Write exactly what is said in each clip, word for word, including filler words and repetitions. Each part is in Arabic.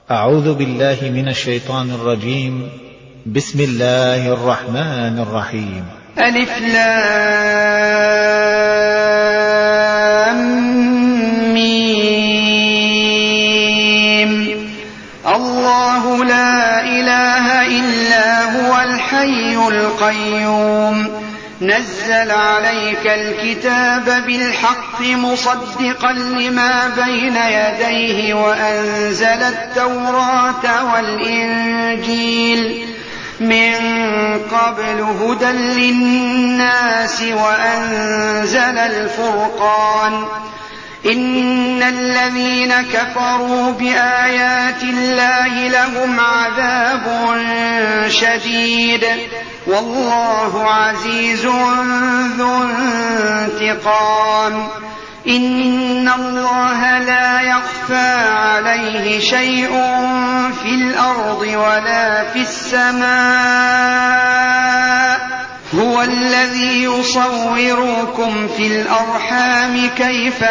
أعوذ بالله من الشيطان الرجيم. بسم الله الرحمن الرحيم. ألف لام ميم. الله لا إله إلا هو الحي القيوم نزل عليك الكتاب بالحق مصدقا لما بين يديه وأنزل التوراة والإنجيل من قبل هدى للناس وأنزل الفرقان إن الذين كفروا بآيات الله لهم عذاب شديد والله عزيز ذو انتقام إن الله لا يخفى عليه شيء في الأرض ولا في السماء هو الذي يصوركم في الأرحام كيف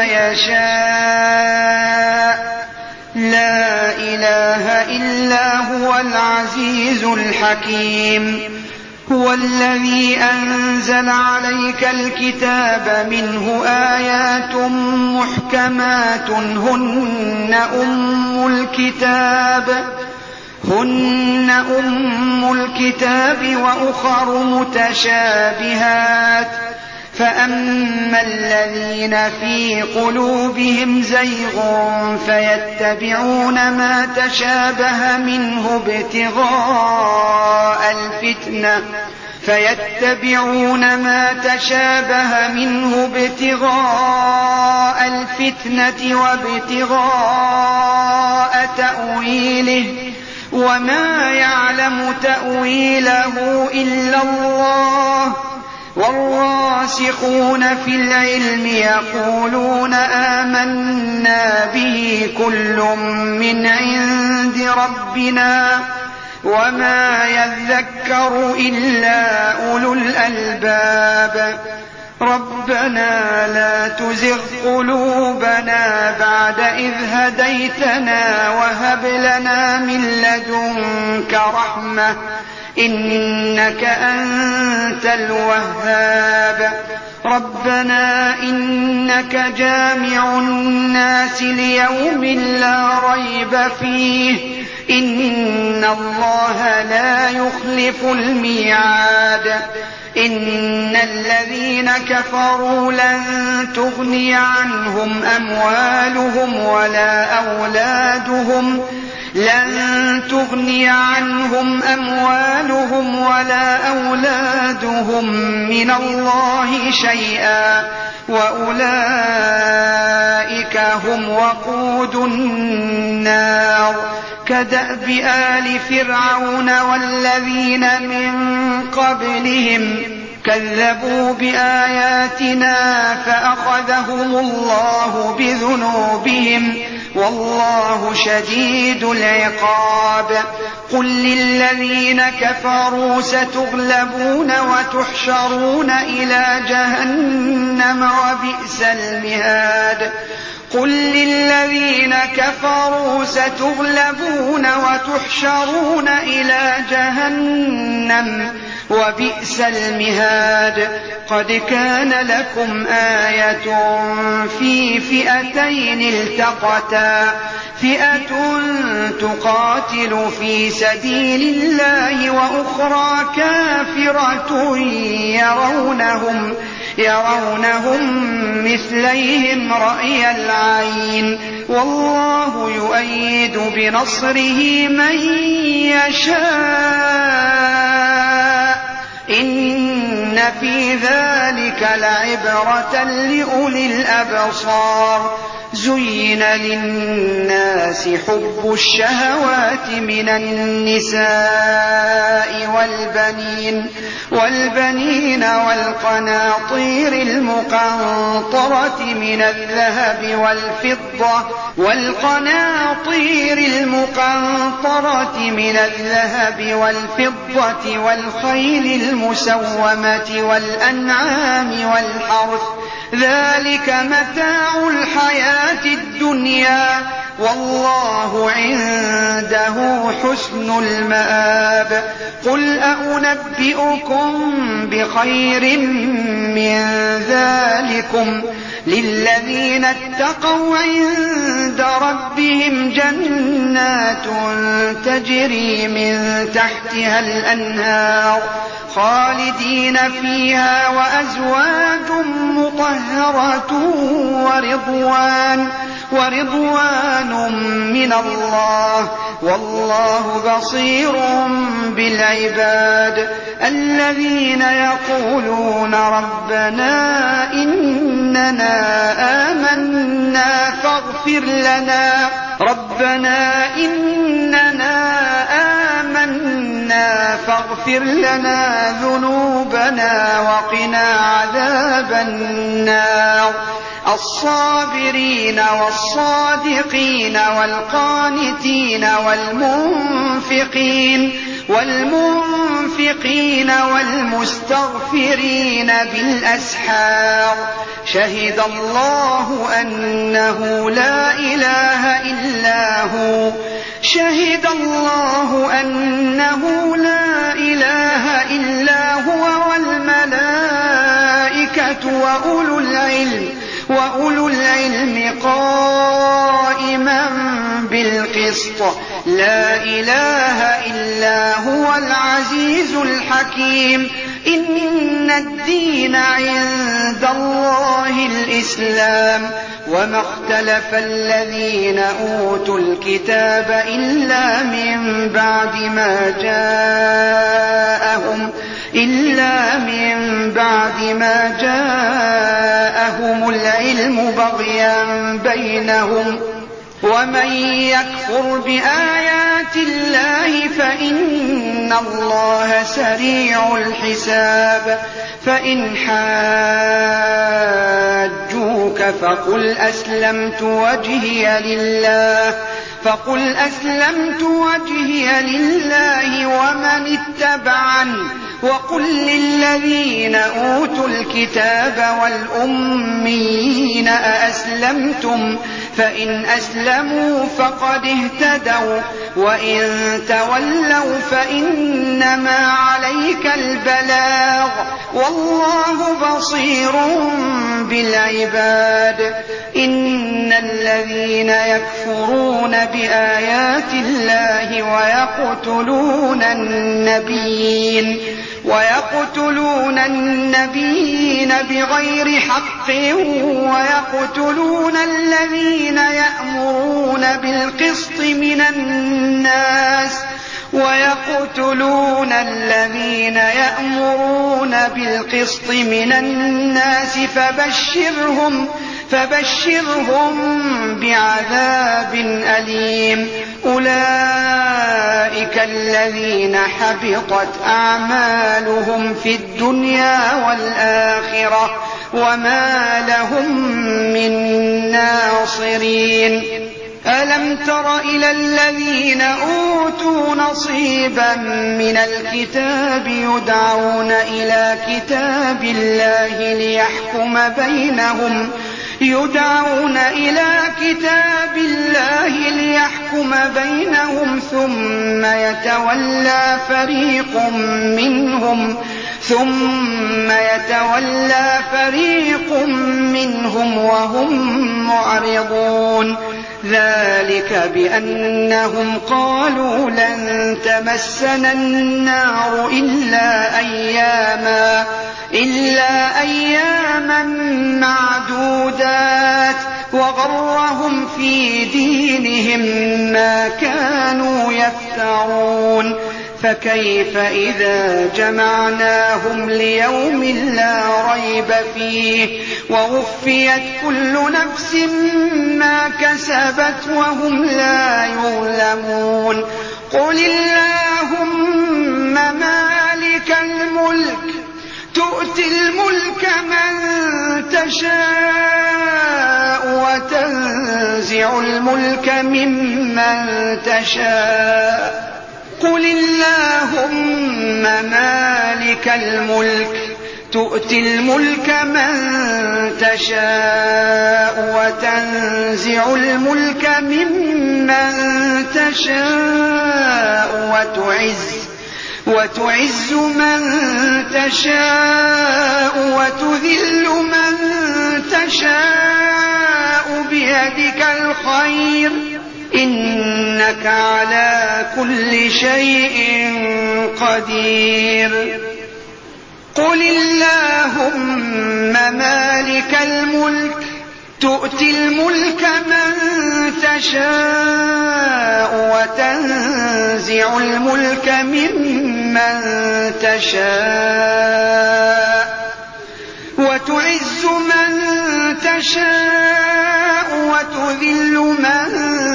يشاء لا إله إلا هو العزيز الحكيم هو الذي أنزل عليك الكتاب منه آيات محكمات هن أم الكتاب هن أم الكتاب وأخر متشابهات فأما الذين في قلوبهم زيغ فيتبعون ما تشابه منه ابتغاء الفتنة فيتبعون ما تشابه منه ابتغاء الفتنة وابتغاء تأويله وما يعلم تأويله إلا الله والراسخون في العلم يقولون آمنا به كل من عند ربنا وما يذكر إلا أولو الألباب ربنا لا تزغ قلوبنا بعد إذ هديتنا وهب لنا من لدنك رحمة إنك أنت الوهاب ربنا إنك جامع الناس ليوم لا ريب فيه إن الله لا يخلف الميعاد إن الذين كفروا لن تغني عنهم أموالهم ولا أولادهم لن تغني عنهم أموالهم ولا أولادهم من الله شيئا وأولئك هم وقود النار كدأب آل فرعون والذين من قبلهم كذبوا بآياتنا فأخذهم الله بذنوبهم والله شديد العقاب قل للذين كفروا ستغلبون وتحشرون إلى جهنم وبئس المهاد قل للذين كفروا ستغلبون وتحشرون إلى جهنم وبئس المهاد قد كان لكم آية في فئتين التقتا فئة تقاتل في سبيل الله وأخرى كافرة يرونهم يرونهم مثليهم رأي العين والله يؤيد بنصره من يشاء إن في ذلك لعبرة لأولي الأبصار زين للناس حب الشهوات من النساء والبنين والبنين والقناطير المقنطرة من الذهب والفضة والقناطير المقنطرة من الذهب والفضة والخيل المسومة والأنعام والحرث ذلك متاع الحياة الدنيا والله عنده عنده حسن المآب قل أنبئكم بخير من ذلكم للذين اتقوا عند ربهم جنات تجري من تحتها الأنهار خالدين فيها وأزواج مطهرة ورضوان ورضوان من الله والله بصير بالعباد الذين يقولون ربنا إننا آمنا فاغفر لنا ربنا إننا آمنا فاغفر لنا ذنوبنا وقنا عذاب النار الصابرين والصادقين والقانتين والمنفقين والمنفقين والمستغفرين بالأسحار شهد الله أنه لا إله إلا هو شهد الله أنه لا إله إلا هو والملائكة وأولو العلم وأولو العلم قائما بالقسط لا إله إلا هو العزيز الحكيم إن الدين عند الله الإسلام وما اختلف الذين أوتوا الكتاب إلا من بعد ما جاءهم إلا من بعد ما جاءهم العلم بغيا بينهم ومن يكفر بآيات الله فإن الله سريع الحساب فإن حاجوك فقل أسلمت وجهي لله فقل أسلمت وجهي لله ومن اتبعني وقل للذين أوتوا الكتاب والأميين أأسلمتم فإن أسلموا فقد اهتدوا وإن تولوا فإنما عليك البلاغ والله بصير بالعباد إن الذين يكفرون بآيات الله ويقتلون النبيين ويقتلون النبيين بغير حق ويقتلون الذين يأمرون بالقسط من الناس ويقتلون الذين يأمرون بالقسط من الناس فبشرهم فبشرهم بعذاب أليم أولئك الذين حبطت أعمالهم في الدنيا والآخرة وما لهم من ناصرين ألم تر إلى الذين أوتوا نصيبا من الكتاب يدعون إلى كتاب الله ليحكم بينهم يدعون إلى كتاب الله ليحكم بينهم ثم يتولى فريق منهم ثم يتولى فريق منهم وهم معرضون ذلك بأنهم قالوا لن تمسنا النار إلا أياما إلا أياما معدودات وغرهم في دينهم ما كانوا يفترون فكيف إذا جمعناهم ليوم لا ريب فيه ووفيت كل نفس ما كسبت وهم لا يظلمون قل اللهم مالك الملك تؤتي الملك من تشاء وتنزع الملك ممن تشاء قل اللهم مالك الملك تؤتي الملك من تشاء وتنزع الملك ممن تشاء وتعز وتعز من تشاء وتذل من تشاء بيدك الخير إنك على كل شيء قدير قل اللهم مالك الملك تؤتي الملك من تشاء وتنزع الملك ممن تشاء وتعز من تشاء وتذل من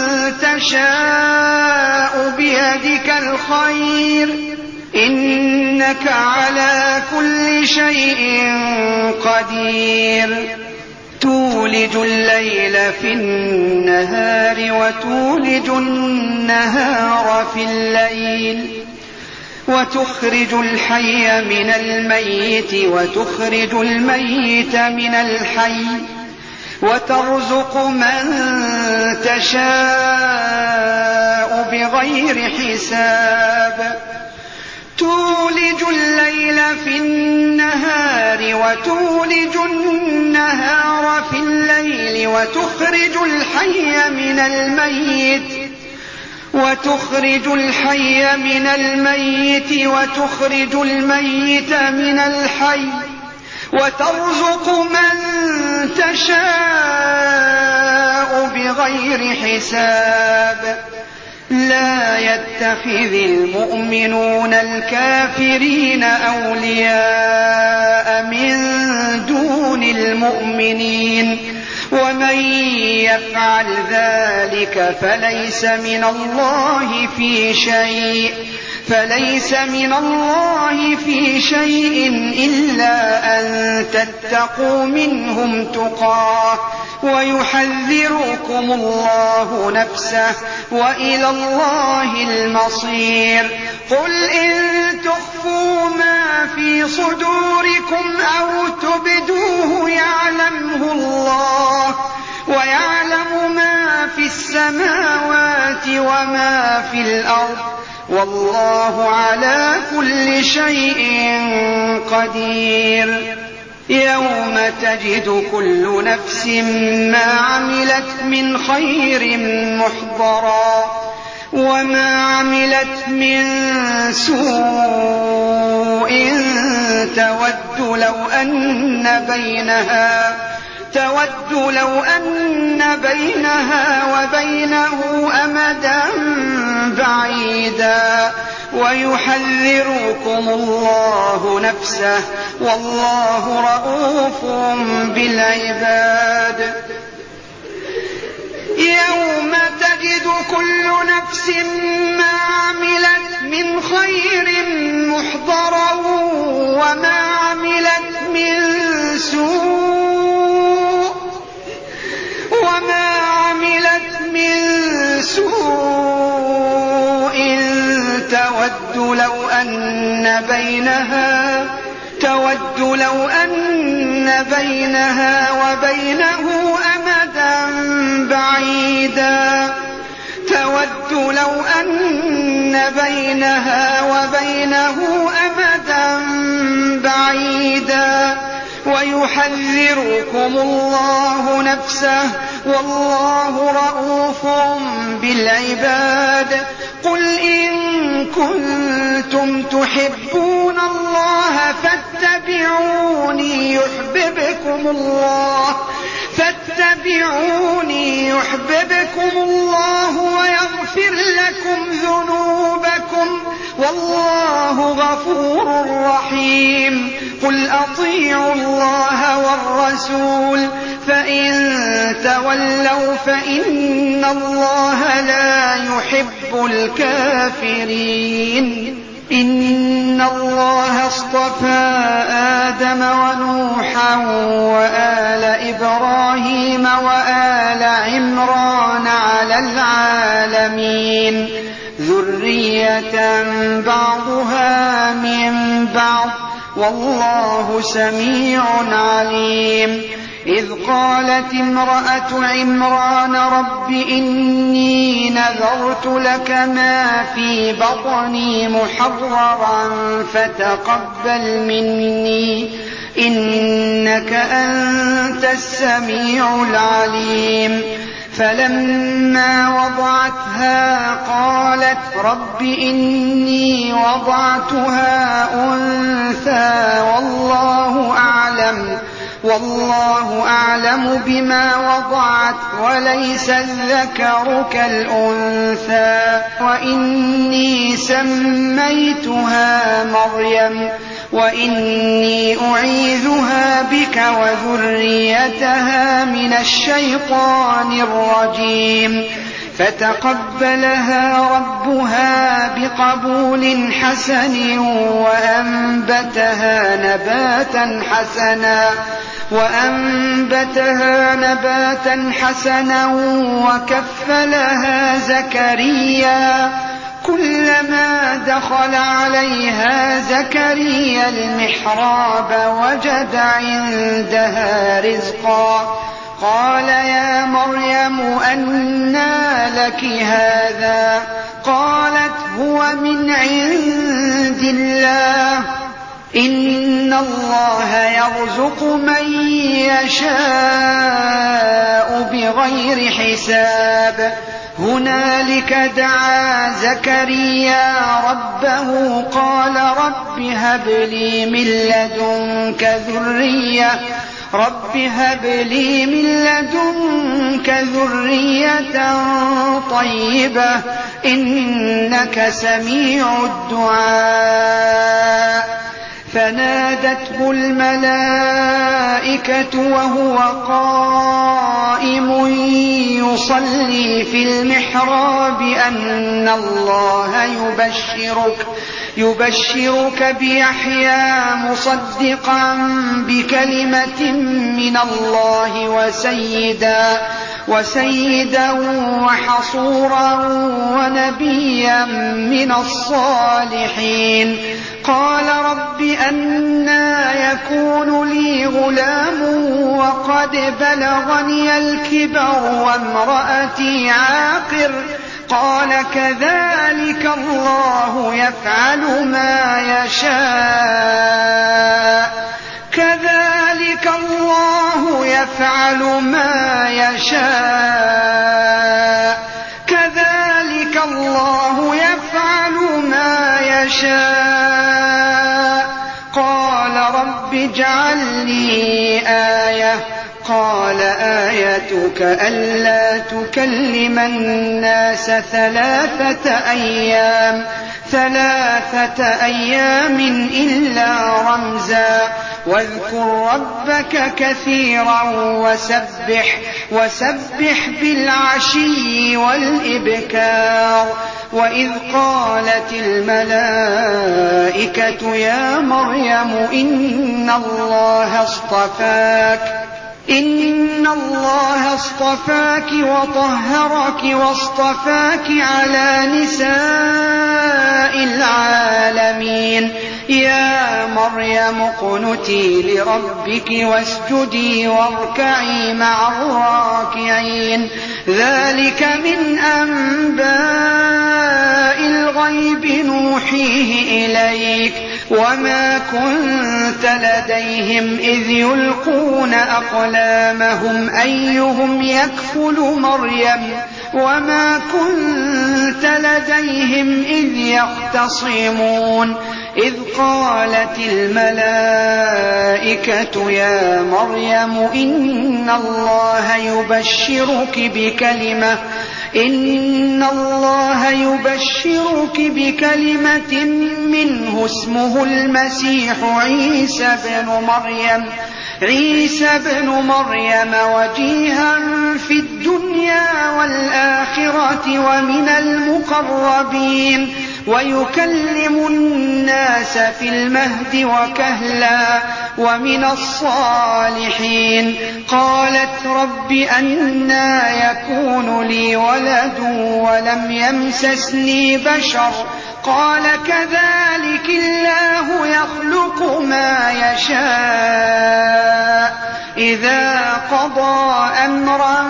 تشاء بيدك الخير إنك على كل شيء قدير تولج الليل في النهار وتولج النهار في الليل وتخرج الحي من الميت وتخرج الميت من الحي وترزق من تشاء بغير حساب تولج الليل في النهار وتولج النهار في الليل وتخرج الحي من الميت وتخرج الحي من الميت وتخرج الميت من الحي وترزق من تشاء بغير حساب لا يتخذ المؤمنون الكافرين أولياء من دون المؤمنين ومن يفعل ذلك فليس من الله في شيء فليس من الله في شيء إلا أن تتقوا منهم تقاه ويحذركم الله نفسه وإلى الله المصير قل إن تخفوا ما في صدوركم أو تبدوه يعلمه الله ويعلم ما في السماوات وما في الأرض والله على كل شيء قدير يوم تجد كل نفس ما عملت من خير محضرا وما عملت من سوء تود لو أن بينها تود لو أن بينها وبينه أمدا بعيدا ويحذركم الله نفسه والله رءوف بالعباد يوم تجد كل نفس ما عملت من خير محضرا وما عملت من سوء وما عملت من سوء تود لو أن بينها تود لو أن بينها وبينه أمدا بعيدا تود لو أن بينها وبينه أمدا بعيدا ويحذركم الله نفسه والله رءوف بالعباد قل إن كنتم تحبون الله فاتبعوني يحببكم الله فاتبعوني يحببكم الله ويغفر لكم ذنوبكم والله غفور رحيم قل أطيعوا الله والرسول فإن تولوا فإن الله لا يحب الكافرين إن الله اصطفى آدم ونوحا وآل إبراهيم وآل عمران على العالمين ذرية بعضها من بعض والله سميع عليم. إذ قالت امرأة عمران رب إني نذرت لك ما في بطني محررا فتقبل مني إنك أنت السميع العليم. فلما وضعتها قالت رب إني وضعتها أنثى والله أعلم والله أعلم بما وضعت وليس الذكر كالأنثى وإني سميتها مريم وإني أعيذها بك وذريتها من الشيطان الرجيم. فتقبلها ربها بقبول حسن وأنبتها نباتا حسنا وأنبتها نباتا حسنا وكفلها زكريا كلما دخل عليها زكريا المحراب وجد عندها رزقا قال يا مريم أنى لك هذا قالت هو من عند الله إن الله يرزق من يشاء بغير حساب. هنالك دعا زكريا ربه قال رب هب لي من لدنك ذرية رب هب لي من لدنك ذرية طيبة إنك سميع الدعاء. فنادته الملائكة وهو قائم يصلي في المحراب أن الله يبشرك يبشرك بيحيى مصدقا بكلمة من الله وسيدا وسيدا وحصورا ونبيا من الصالحين. قال رب أنى يكون لي غلام وقد بلغني الكبر وامرأتي عاقر قال كذلك الله يفعل ما يشاء كذلك الله يفعل ما يشاء كذلك الله يفعل ما يشاء. قال رب اجعل لي آية قال آيتك ألا تكلم الناس ثلاثة أيام ثلاثة أيام إلا رمزا واذكر ربك كثيرا وسبح وسبح بالعشي والإبكار. وإذ قالت الملائكة يا مريم إن الله اصطفاك إن الله اصطفاك وطهرك واصطفاك على نساء العالمين. يا مريم اقنتي لربك واسجدي واركعي مع الراكعين. ذلك من أنباء الغيب نوحيه إليك وما كنت لديهم إذ يلقون أقلامهم أيهم يكفل مريم وما كنت لديهم إذ يختصمون. إذ قالت الملائكة يا مريم إن الله يبشرك بكلمة إن الله يبشرك بكلمة منه اسمه المسيح عيسى بن مريم عيسى بن مريم وجيها في الدنيا والآخرة ومن المقربين ويكلم الناس في المهد وكهلا ومن الصالحين. قالت رب أنى يكون لي ولد ولم يمسسني بشر قال كذلك الله يخلق ما يشاء إذا قضى أمرا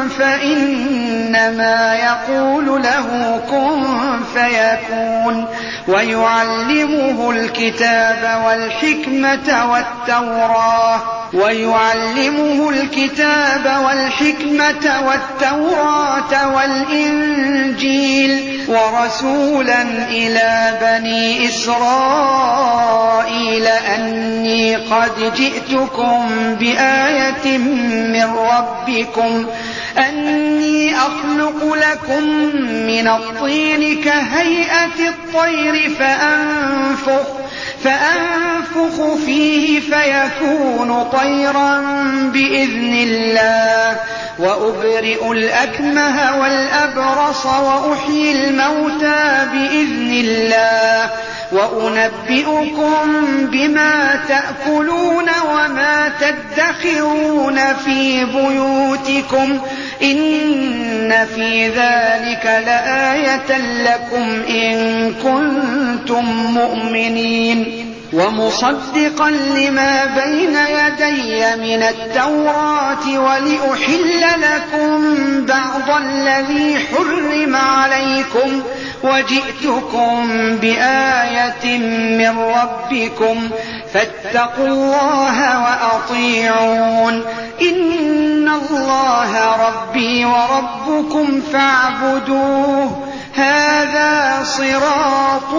فإنما يقول له كن فيكون. ويعلمه الكتاب والحكمة والتوراة ويعلمه الكتاب والحكمة والتوراة والإنجيل ورسولا إلى بني إسرائيل أني قد جئتكم بآية من ربكم أني أخلق لكم من الطين كهيئة الطير فأنفخ فأنفخ فيه فيكون طيرا بإذن الله وأبرئ الأكمه والأبرص وأحيي الموتى بإذن الله وأنبئكم بما تأكلون وما تدخرون في بيوتكم إن في ذلك لآية لكم إن كنتم مؤمنين. ومصدقا لما بين يدي من التوراة ولأحل لكم بعض الذي حرم عليكم وجئتكم بآية من ربكم فاتقوا الله وأطيعون إن الله ربي وربكم فاعبدوه هذا صراط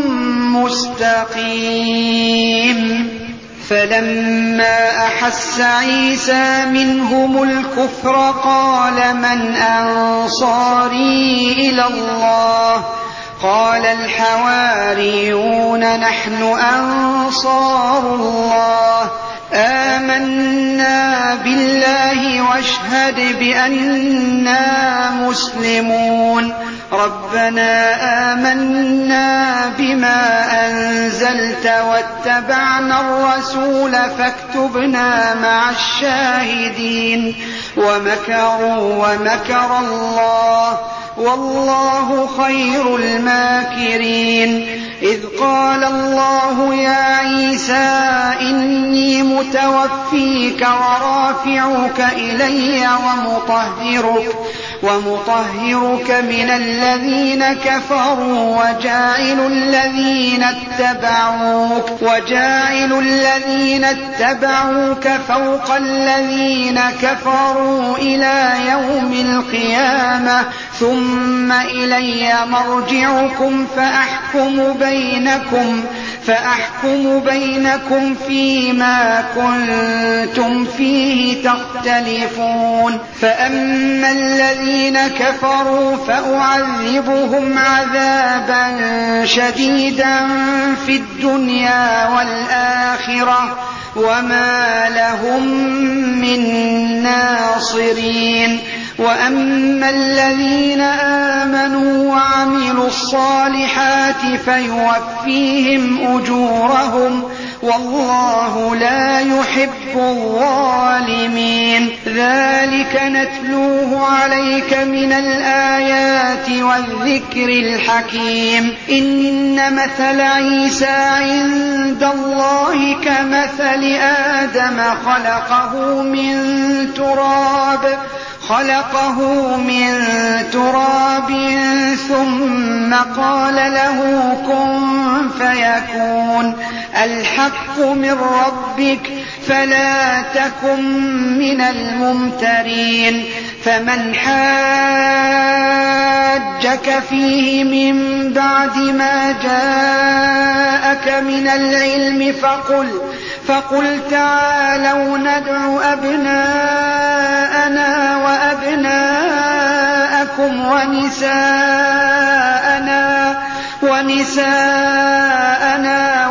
مستقيم. فلما أحس عيسى منهم الكفر قال من أنصاري إلى الله قال الحواريون نحن أنصار الله آمنا بالله واشهد بأننا مسلمون. ربنا آمنا بما أنزلت واتبعنا الرسول فاكتبنا مع الشاهدين. ومكروا ومكر الله والله خير الماكرين. إذ قال الله يا عيسى إني متوفيك ورافعك إلي ومطهرك ومطهرك من الذين كفروا وجاعل الذين اتبعوك وجاعل الذين اتبعوك فوق الذين كفروا إلى يوم القيامة ثم إلي مرجعكم فأحكم بينكم فأحكم بينكم فيما كنتم فيه تختلفون. فأما الذين كفروا فأعذبهم عذابا شديدا في الدنيا والآخرة وما لهم من ناصرين. وأما الذين آمنوا وعملوا الصالحات فيوفيهم أجورهم والله لا يحب الظالمين. ذلك نتلوه عليك من الآيات والذكر الحكيم. إن مثل عيسى عند الله كمثل آدم خلقه من تراب خلقه من تراب ثم قال له كن فيكون. الحق من ربك فلا تكن من الممترين. فمن حاجك فيه من بعد ما جاءك من العلم فقل فقل تعالوا ندع أبناءنا وأبناءكم ونساءنا ونساءنا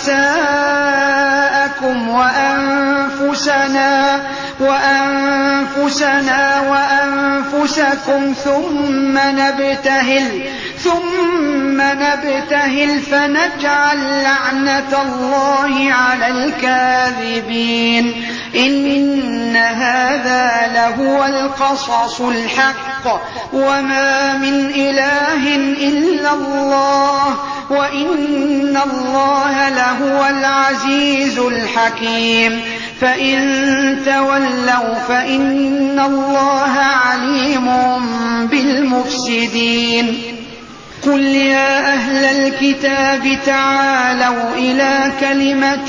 ونساءكم وأنفسنا وأنفسنا وأنفسكم ثم نبتهل ثم نبتهل نبتهل فنجعل لعنة الله على الكاذبين إن هذا لهو القصص الحق وما من إله إلا الله وإن الله لهو العزيز الحكيم فإن تولوا فإن الله عليم بالمفسدين قل يا أهل الكتاب تعالوا إلى كلمة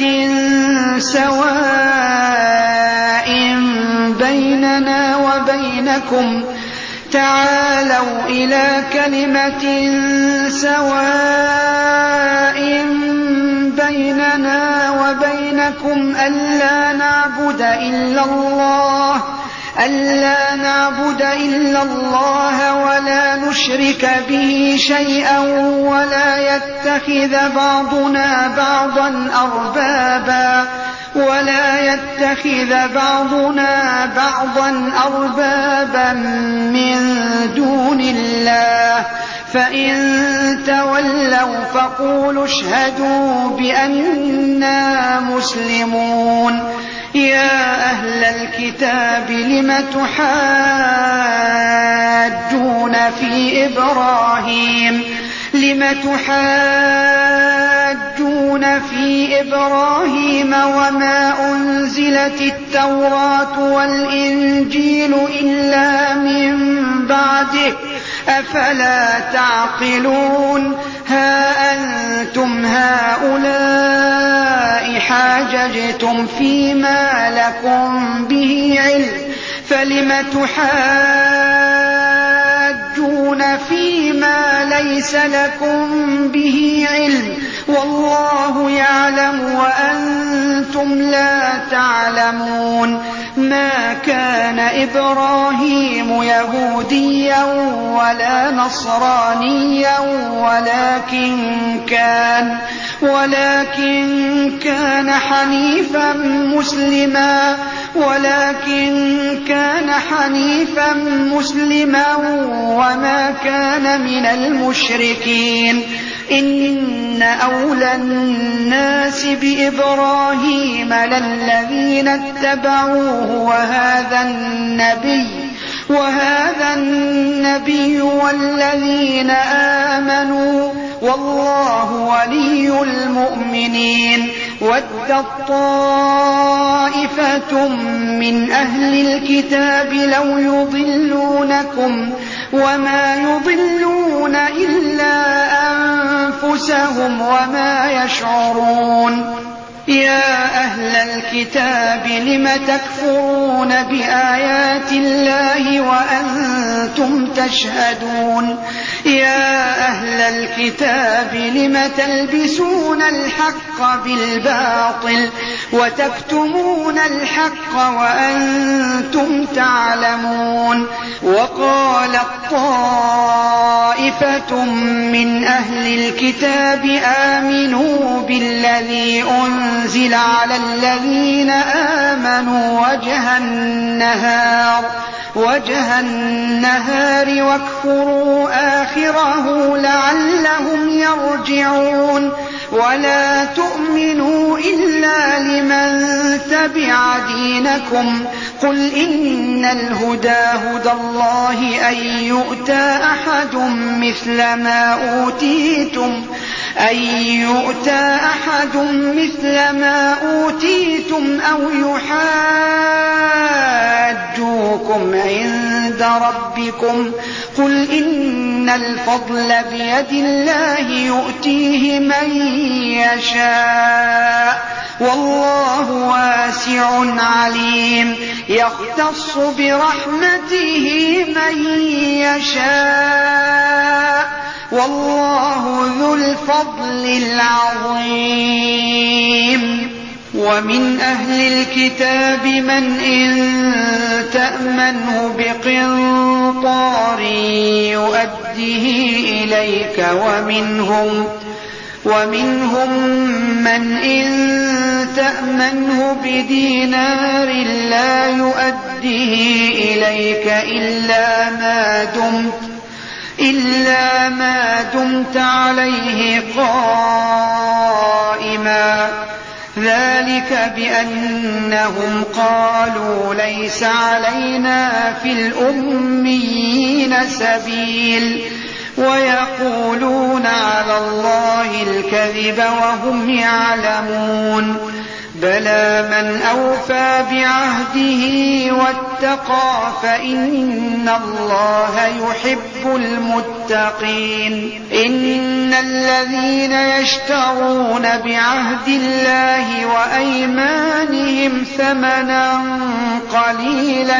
سواء بيننا وبينكم تعالوا إلى كلمة سواء بيننا وبينكم ألا نعبد إلا الله ألا نعبد إلا الله ولا نشرك به شيئا ولا يتخذ بعضنا بعضا أربابا ولا يتخذ بعضنا بعضا أربابا من دون الله فإن تولوا فقولوا اشهدوا بأننا مسلمون يا أهل الكتاب لم تحاجون في إبراهيم لم تحاجون في إبراهيم وما أنزلت التوراة والإنجيل إلا من بعده أفلا تعقلون ها أنتم هؤلاء حاججتم فيما لكم به علم فلم تحاجون فيما ليس لكم به علم والله يعلم وأنتم لا تعلمون ما كان إبراهيم يهوديا ولا نصرانيا ولكن كان ولكن كان حنيفا مسلما ولكن كان حنيفا مسلما وما كان من المشركين إن أولى الناس بإبراهيم للذين اتبعوه وهذا النبي وهذا النبي والذين آمنوا والله ولي المؤمنين ودت طائفة من أهل الكتاب لو يضلونكم وما يضلون إلا أنفسهم وما يشعرون يا أهل الكتاب لم تكفرون بآيات الله وأنتم تشهدون يا أهل الكتاب لم تلبسون الحق بالباطل وتكتمون الحق وأنتم تعلمون وقالت طائفة من أهل الكتاب آمنوا بالذي أنزل على الذين آمنوا وجه النهار وجه النهار واكفروا آخره لعلهم يرجعون ولا تؤمنوا إلا لمن تبع دينكم قل إن الهدى هدى الله أن يؤتى أحد مثل ما أوتيتم أن يؤتى أحد مثل ما أوتيتم أو يحاجوكم عند ربكم قل إن الفضل بيد الله يؤتيه من يشاء والله واسع عليم يختص برحمته من يشاء والله ذو الفضل العظيم ومن أهل الكتاب من إن تأمنه بقنطار يؤديه إليك ومنهم ومنهم من إن تأمنه بدينار لا يؤديه إليك إلا ما دمت إلا ما دمت عليه قائما ذلك بأنهم قالوا ليس علينا في الأميين سبيل ويقولون على الله الكذب وهم يعلمون بلى من أوفى بعهده واتقى فإن الله يحب المتقين إن الذين يشترون بعهد الله وأيمانهم ثمنا قليلا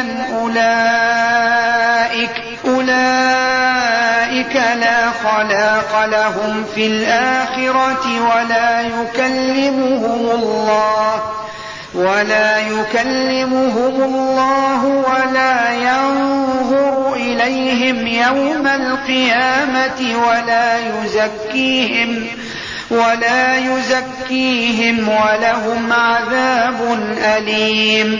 أولئك أولئك لا خلاق لهم في الآخرة ولا يكلمهم الله ولا يكلمهم الله ولا ينظر إليهم يوم القيامة ولا يزكيهم ولا يزكيهم ولهم عذاب أليم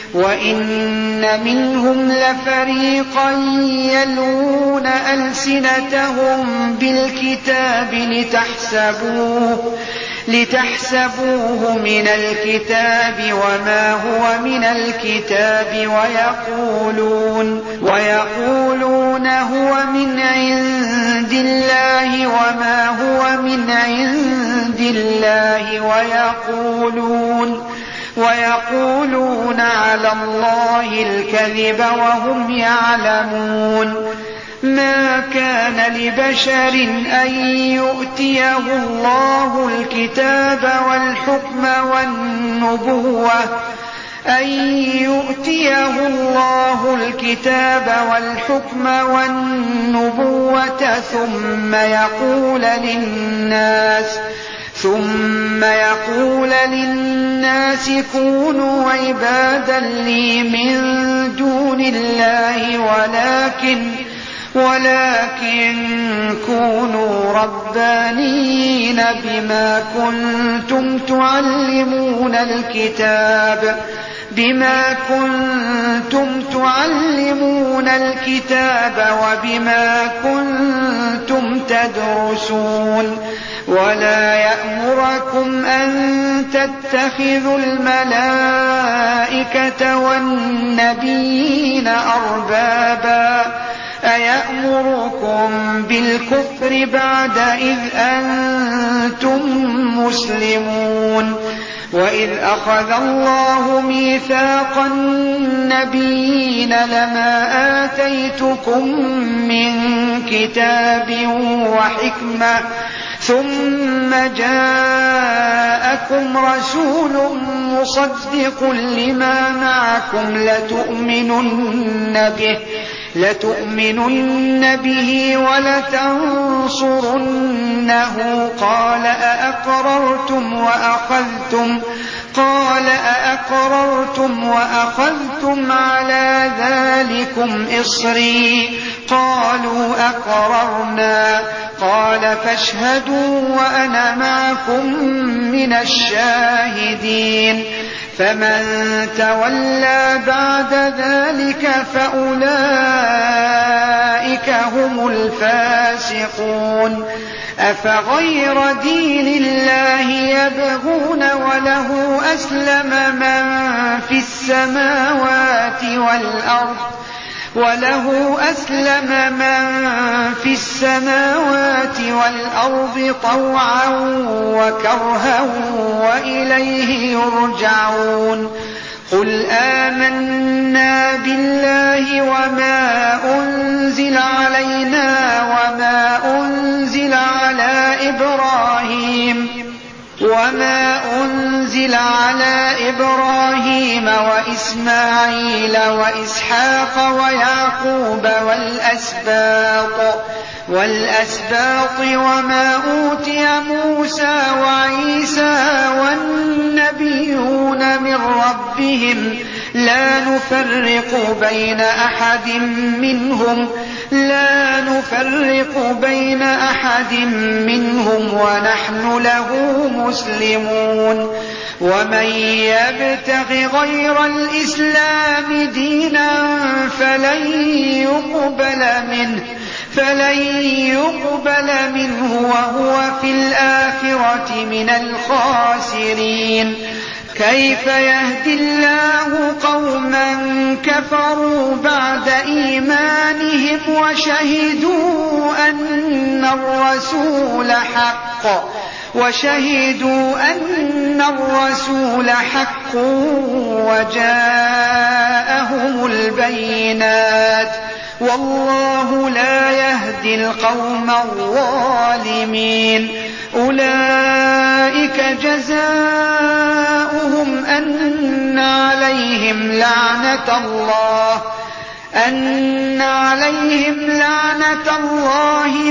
وإن منهم لفريقا يلوون ألسنتهم بالكتاب لتحسبوه لتحسبوه من الكتاب وما هو من الكتاب ويقولون ويقولون هو من عند الله وما هو من عند الله ويقولون ويقولون على الله الكذب وهم يعلمون ما كان لبشر أن يؤتيه الله الكتاب والحكم والنبوة أن يؤتيه الله الكتاب والحكم والنبوة ثم يقول للناس ثم يقول للناس كونوا عبادا لي من دون الله ولكن ولكن كونوا ربانيين بما كنتم تعلمون الكتاب بما كنتم تعلمون الكتاب وبما كنتم تدرسون ولا يأمركم أن تتخذوا الملائكة والنبيين أربابا أيأمركم بالكفر بعد إذ أنتم مسلمون وإذ أخذ الله ميثاق النبيين لما آتيتكم من كتاب وحكمة ثم جاءكم رسول مصدق لما معكم لتؤمنن به لتؤمنن به ولتنصرنه قال أأقررتم وأخذتم قال أأقررتم وأخذتم على ذلكم إصري قالوا أقررنا قال فاشهدوا وأنا معكم من الشاهدين فمن تولى بعد ذلك فأولئك هم الفاسقون أفغير دين الله يبغون وله أسلم من في السماوات والأرض وله أسلم من في السماوات والأرض طوعا وكرها وإليه يرجعون قل آمنا بالله وما أنزل علينا وما أنزل على إبراهيم وما أنزل على إبراهيم وإسماعيل وإسحاق ويعقوب والأسباط والأسباط وما أوتي موسى وعيسى والنبيون من ربهم لا نفرق بين أحد منهم لا نفرق بين أحد منهم ونحن له مسلمون ومن يبتغ غير الإسلام دينا فلن يقبل منه فلن يقبل منه وهو في الآخرة من الخاسرين. كيف يهدي الله قوما كفروا بعد إيمانهم وشهدوا أن الرسول حق وشهدوا أن الرسول حق وجاءهم البينات والله لا يهدي القوم الظالمين. أولئك جزاؤهم أن عليهم لعنة الله أن عليهم لعنة الله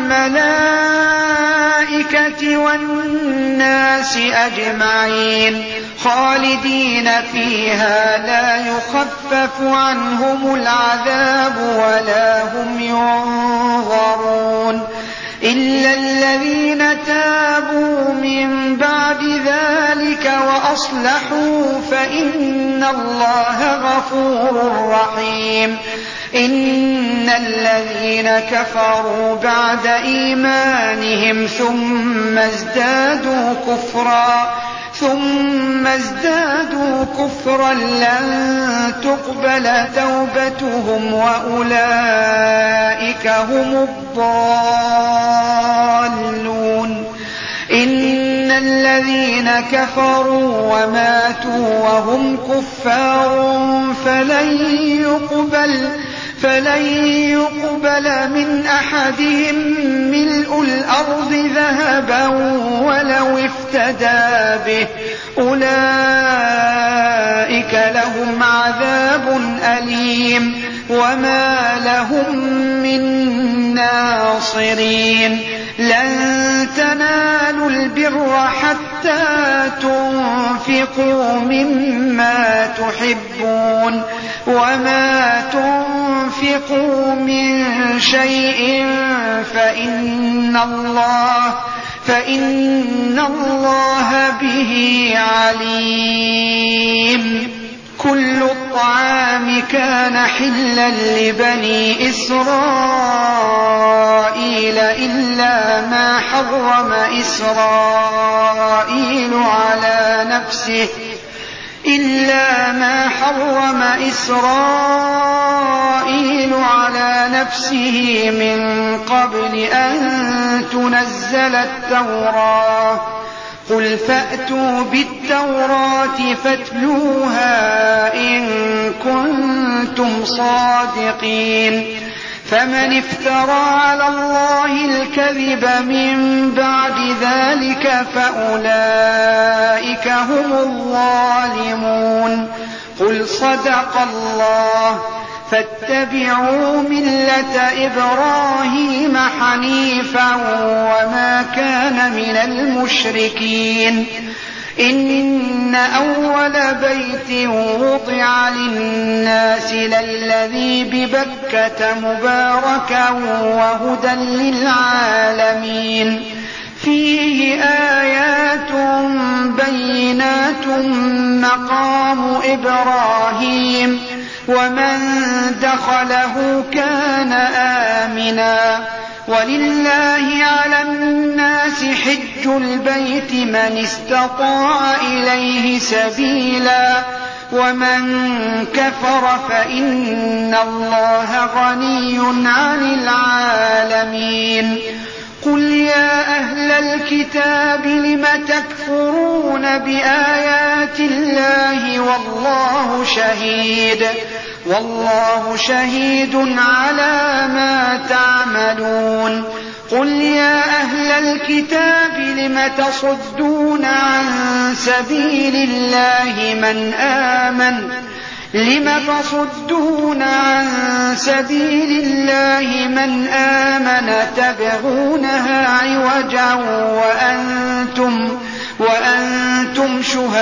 والملائكة والناس أجمعين خالدين فيها لا يخفف عنهم العذاب ولا هم ينظرون إلا الذين تابوا من بعد ذلك وأصلحوا فإن الله غفور رحيم. إن الذين كفروا بعد إيمانهم ثم ازدادوا كفرا ثم ازدادوا كفرا لن تقبل توبتهم وأولئك هم الضالون. إن الذين كفروا وماتوا وهم كفار فلن يقبل فلن يقبل من أحدهم ملء الأرض ذهبا ولو افتدى به أولئك لهم عذاب أليم وما لهم من ناصرين. لن تنالوا البر حتى تنفقوا مما تحبون وما تنفقوا من شيء فإن الله فإن الله به عليم. كل الطعام كان حلا لبني إسرائيل إلا ما حرم إسرائيل على نفسه إلا ما حرم إسرائيل على نفسه من قبل أن تنزل التوراة. قل فأتوا بالتوراة فاتلوها إن كنتم صادقين. فمن افترى على الله الكذب من بعد ذلك فأولئك هم الظالمون. قل صدق الله فاتبعوا ملة إبراهيم حنيفا وما كان من المشركين. إن أول بيت وضع للناس للذي ببكة مباركا وهدى للعالمين فيه آيات بينات مقام إبراهيم ومن دخله كان آمنا ولله على الناس حج البيت من استطاع إليه سبيلا ومن كفر فإن الله غني عن العالمين. قل يا أهل الكتاب لم تكفرون بآيات الله والله شهيد والله شهيد على ما تعملون. قل يا أهل الكتاب لم تصدون عن سبيل الله من آمن لم تصدون عن سبيل الله من آمن تبغونها عوجا وأنتم, وأنتم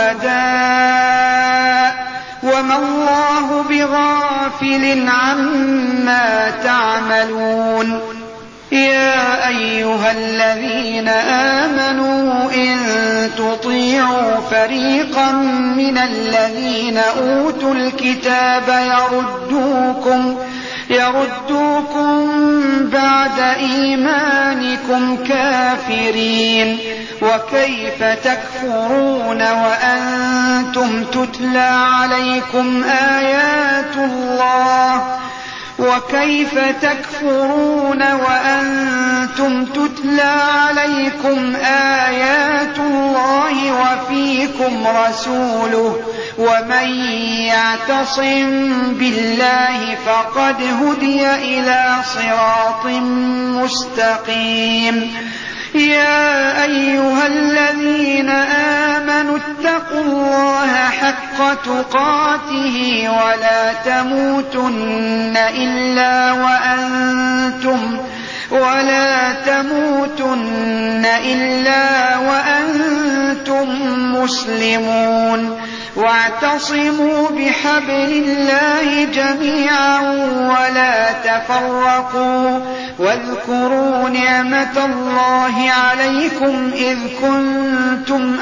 شهداء وما الله بغافل عما تعملون. يا أيها الذين آمنوا إن تطيعوا فريقا من الذين أوتوا الكتاب يردوكم يردوكم بعد إيمانكم كافرين. وكيف تكفرون وأنتم تتلى عليكم آيات الله وكيف تكفرون وأنتم تتلى عليكم آيات الله وفيكم رسوله ومن يعتصم بالله فقد هدي إلى صراط مستقيم. يا أيها الذين آمنوا اتقوا الله حق تقاته ولا تموتن إلا وأنتم ولا تموتن إلا وأنتم مسلمون. واعتصموا بحبل الله جميعا ولا تفرقوا واذكروا نعمة الله عليكم إذ كنتم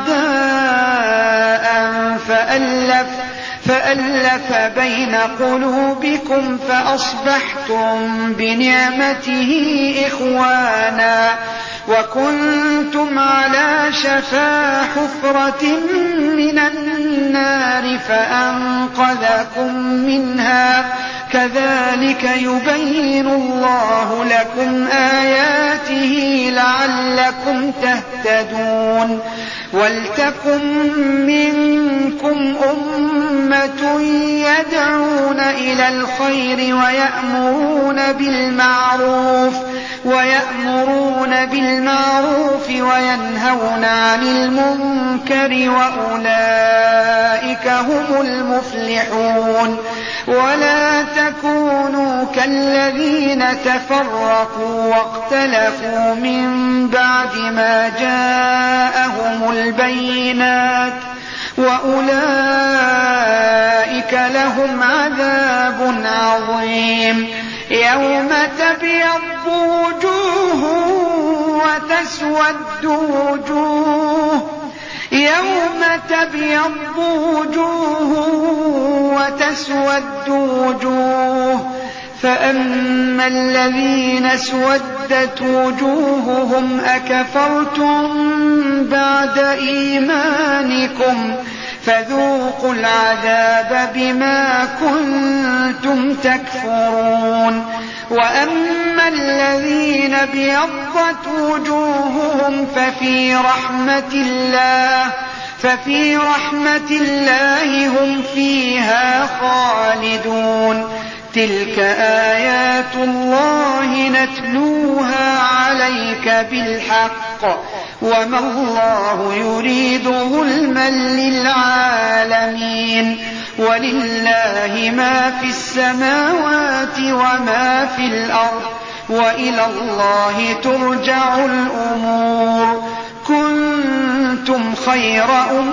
أعداء فألف, فألف بين قلوبكم فأصبحتم بنعمته إخوانا وكنتم على شفا حفرة من النار فأنقذكم منها. كذلك يبين الله لكم آياته لعلكم تهتدون. ولتكن منكم أمة يدعون إلى الخير ويأمرون بالمعروف ويأمرون بالمعروف وينهون عن المنكر وأولئك هم المفلحون. ولا تكونوا كالذين تفرقوا واختلفوا من بعد ما جاءهم البينات وأولئك لهم عذاب عظيم. يوم تبيض وجوه وتسود وجوه يوم تبيض وجوه وتسود وجوه فأما الذين اسودت وجوههم أكفرتم بعد إيمانكم فذوقوا العذاب بما كنتم تكفرون. وأما الذين ابيضت وجوههم ففي رحمة الله ففي رحمة الله هم فيها خالدون. تلك آيات الله نتلوها عليك بالحق وما الله يريد ظلما للعالمين. ولله ما في السماوات وما في الأرض وإلى الله ترجع الأمور. كنتم خير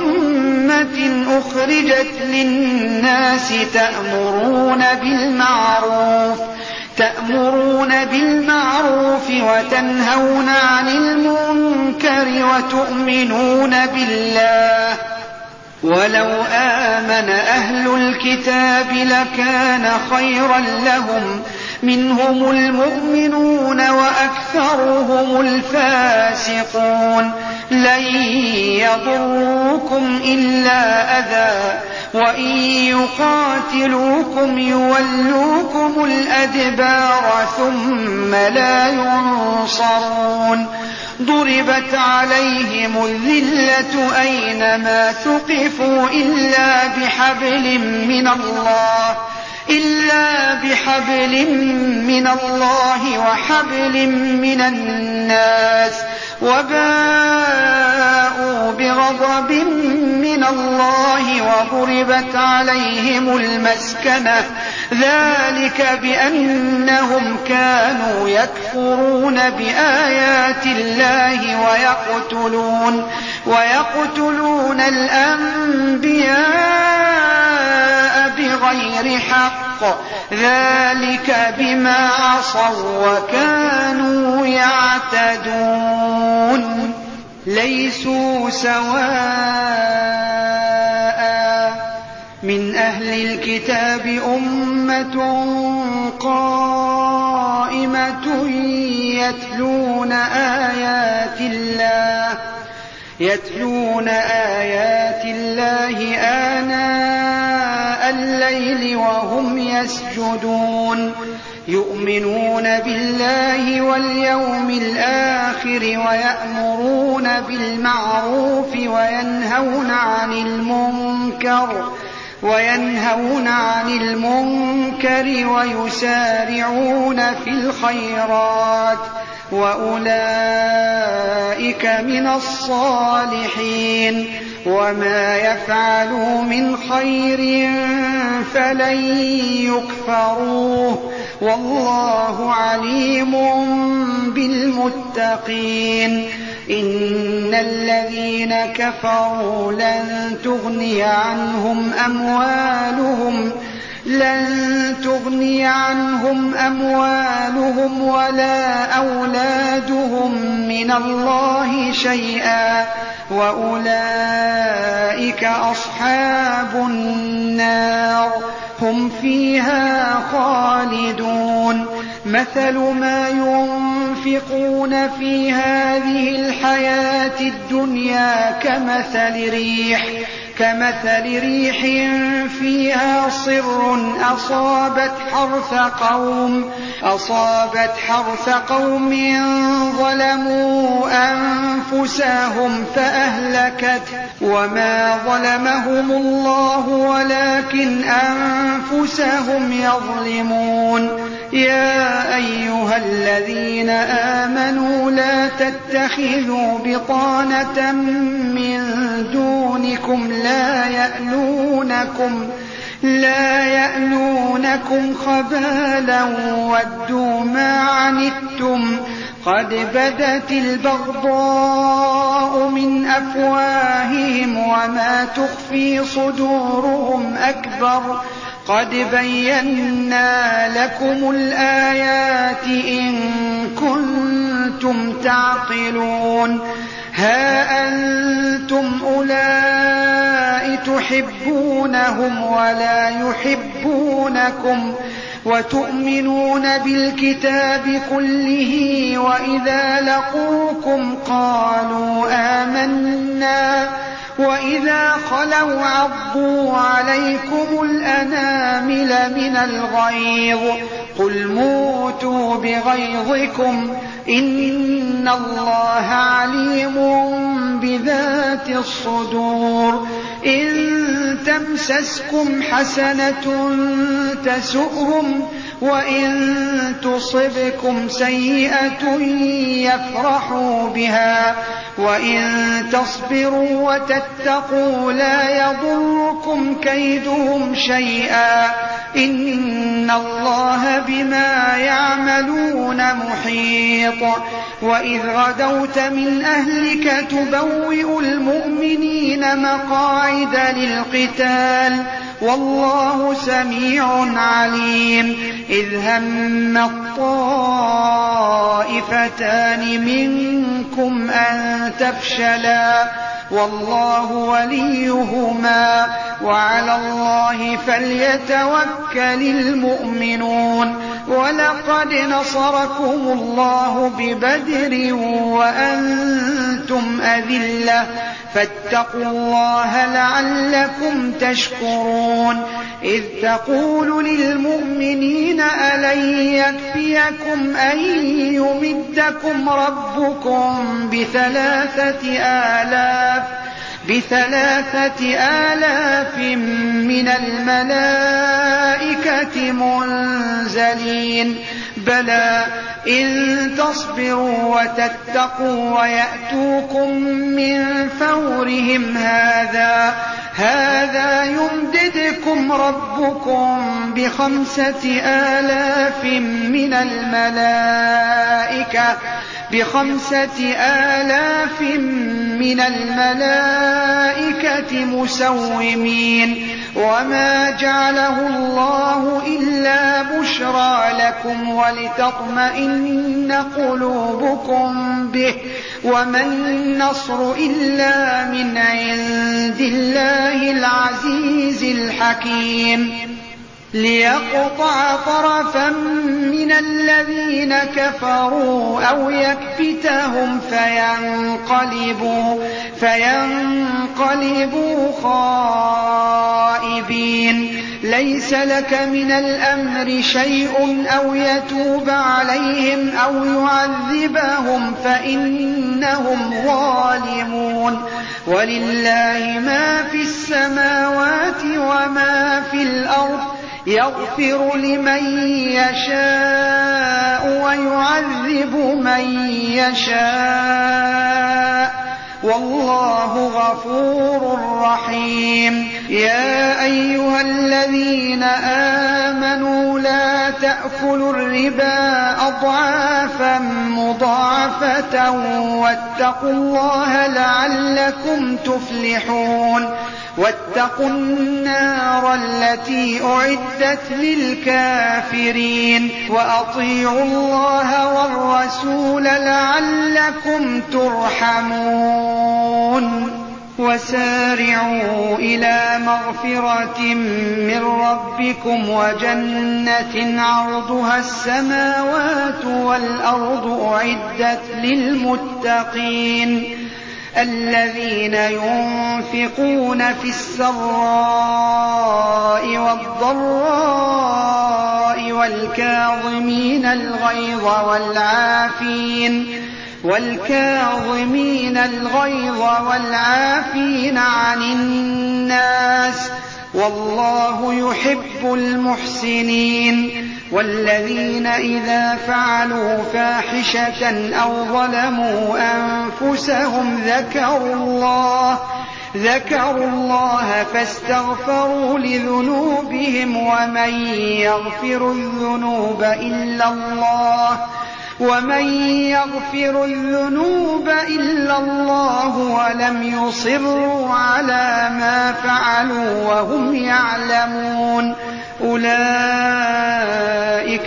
أمة أخرجت للناس تأمرون بالمعروف تأمرون بالمعروف وتنهون عن المنكر وتؤمنون بالله. ولو آمن أهل الكتاب لكان خيرا لهم منهم المؤمنون وأكثرهم الفاسقون. لن يضروكم إلا أذى وإن يقاتلوكم يولوكم الأدبار ثم لا ينصرون. ضربت عليهم الذلة أينما ثقفوا إلا بحبل من الله إلا بحبل من الله وحبل من الناس وباءوا بغضب من الله وضربت عليهم المسكنة ذلك بأنهم كانوا يكفرون بآيات الله ويقتلون ويقتلون الأنبياء بغير حق ذلك بما عصوا وكانوا يعتدون. ليسوا سواء من أهل الكتاب أمة قائمة يتلون آيات الله يتلون آيات الله آناء الليل وهم يسجدون يؤمنون بالله واليوم الآخر ويأمرون بالمعروف وينهون عن المنكر وينهون عن المنكر ويسارعون في الخيرات وأولئك من الصالحين وما يفعلوا من خير فلن يكفروه والله عليم بالمتقين إن الذين كفروا لن تغني عنهم أموالهم لن تغني عنهم أموالهم ولا أولادهم من الله شيئا وأولئك أصحاب النار هم فيها خالدون مثل ما ينفقون في هذه الحياة الدنيا كمثل ريح كمثل ريح فيها صر أصابت حرث قوم أصابت حرث قوم ظلموا أنفسهم فأهلكت وما ظلمهم الله ولكن أنفسهم يظلمون يا أيها الذين آمنوا لا تتخذوا بطانة من دونكم لا يألونكم لا يألونكم خبالا ودوا ما عنتم قد بدت البغضاء من أفواههم وما تخفي صدورهم أكبر قد بينا لكم الآيات إن كنتم تعقلون ها أنتم أولئك تحبونهم ولا يحبونكم وتؤمنون بالكتاب كله وإذا لقوكم قالوا آمنا وإذا خلوا عضوا عليكم الأنامل من الغيظ قل موتوا بغيظكم إن الله عليم بذات الصدور إن تمسسكم حسنة تسؤهم وإن تصبكم سيئة يفرحوا بها وإن تصبروا وتتقوا لا يضركم كيدهم شيئا إن الله بما يعملون محيط وإذ غدوت من أهلك تبوئ المؤمنين مقاعد للقتال والله سميع عليم إذ هم الطائفتان منكم أن تفشلا والله وليهما وعلى الله فليتوكل المؤمنون ولقد نصركم الله ببدر وأنتم أذلة فاتقوا الله لعلكم تشكرون إذ تقول للمؤمنين ألن يكفيكم أن يمدكم ربكم بثلاثة آلاف بثلاثة آلاف من الملائكة منزلين بلى إن تصبروا وتتقوا ويأتوكم من فورهم هذا هذا يمددكم ربكم بخمسة آلاف من الملائكة بخمسة آلاف من الملائكة مسومين وما جعله الله إلا بشرى لكم ولتطمئن قلوبكم به وما النصر إلا من عند الله العزيز الحكيم ليقطع طرفا من الذين كفروا أو يكبتهم فينقلبوا, فينقلبوا خائبين. ليس لك من الأمر شيء أو يتوب عليهم أو يعذبهم فإنهم ظالمون. ولله ما في السماوات وما في الأرض يغفر لمن يشاء ويعذب من يشاء والله غفور رحيم. يا أيها الذين آمنوا لا تأكلوا الربا أضعافا مضاعفة واتقوا الله لعلكم تفلحون. واتقوا النار التي أعدت للكافرين وأطيعوا الله والرسول لعلكم ترحمون. وسارعوا إلى مغفرة من ربكم وجنة عرضها السماوات والأرض أعدت للمتقين الذين ينفقون في السراء والضراء والكاظمين الغيظ والعافين والكاظمين الغيظ والعافين عن الناس والله يحب المحسنين. والذين إذا فعلوا فاحشة أو ظلموا أنفسهم ذكروا الله ذكروا الله فاستغفروا لذنوبهم ومن يغفر الذنوب إلا الله ومن يغفر الذنوب إلا الله ولم يصروا على ما فعلوا وهم يعلمون أولئك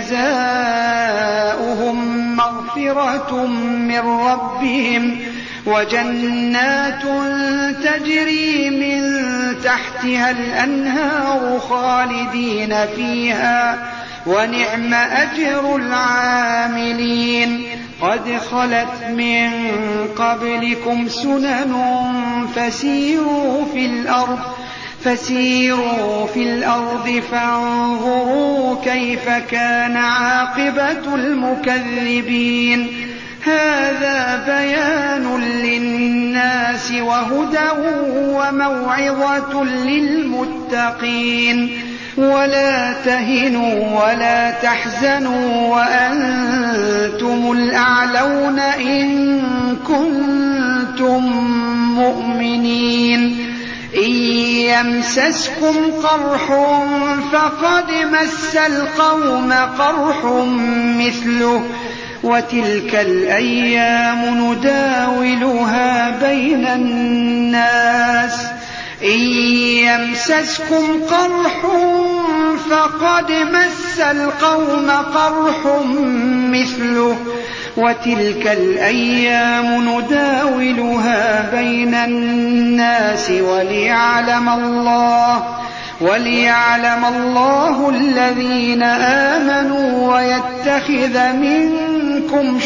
جزاؤهم مغفرة من ربهم وجنات تجري من تحتها الأنهار خالدين فيها ونعم أجر العاملين. قد خلت من قبلكم سنن فسيروا في الأرض فسيروا في الأرض فانظروا كيف كان عاقبة المكذبين. هذا بيان للناس وهدى وموعظة للمتقين. ولا تهنوا ولا تحزنوا وأنتم الأعلون إن كنتم مؤمنين. إن يمسسكم قرح فقد مس القوم قرح مثله وتلك الأيام نداولها بين الناس. إن يمسسكم قرح فقد مس القوم قرح مثله وتلك الأيام نداولها بين الناس وليعلم الله وليعلم الله الذين آمنوا ويتخذ منكم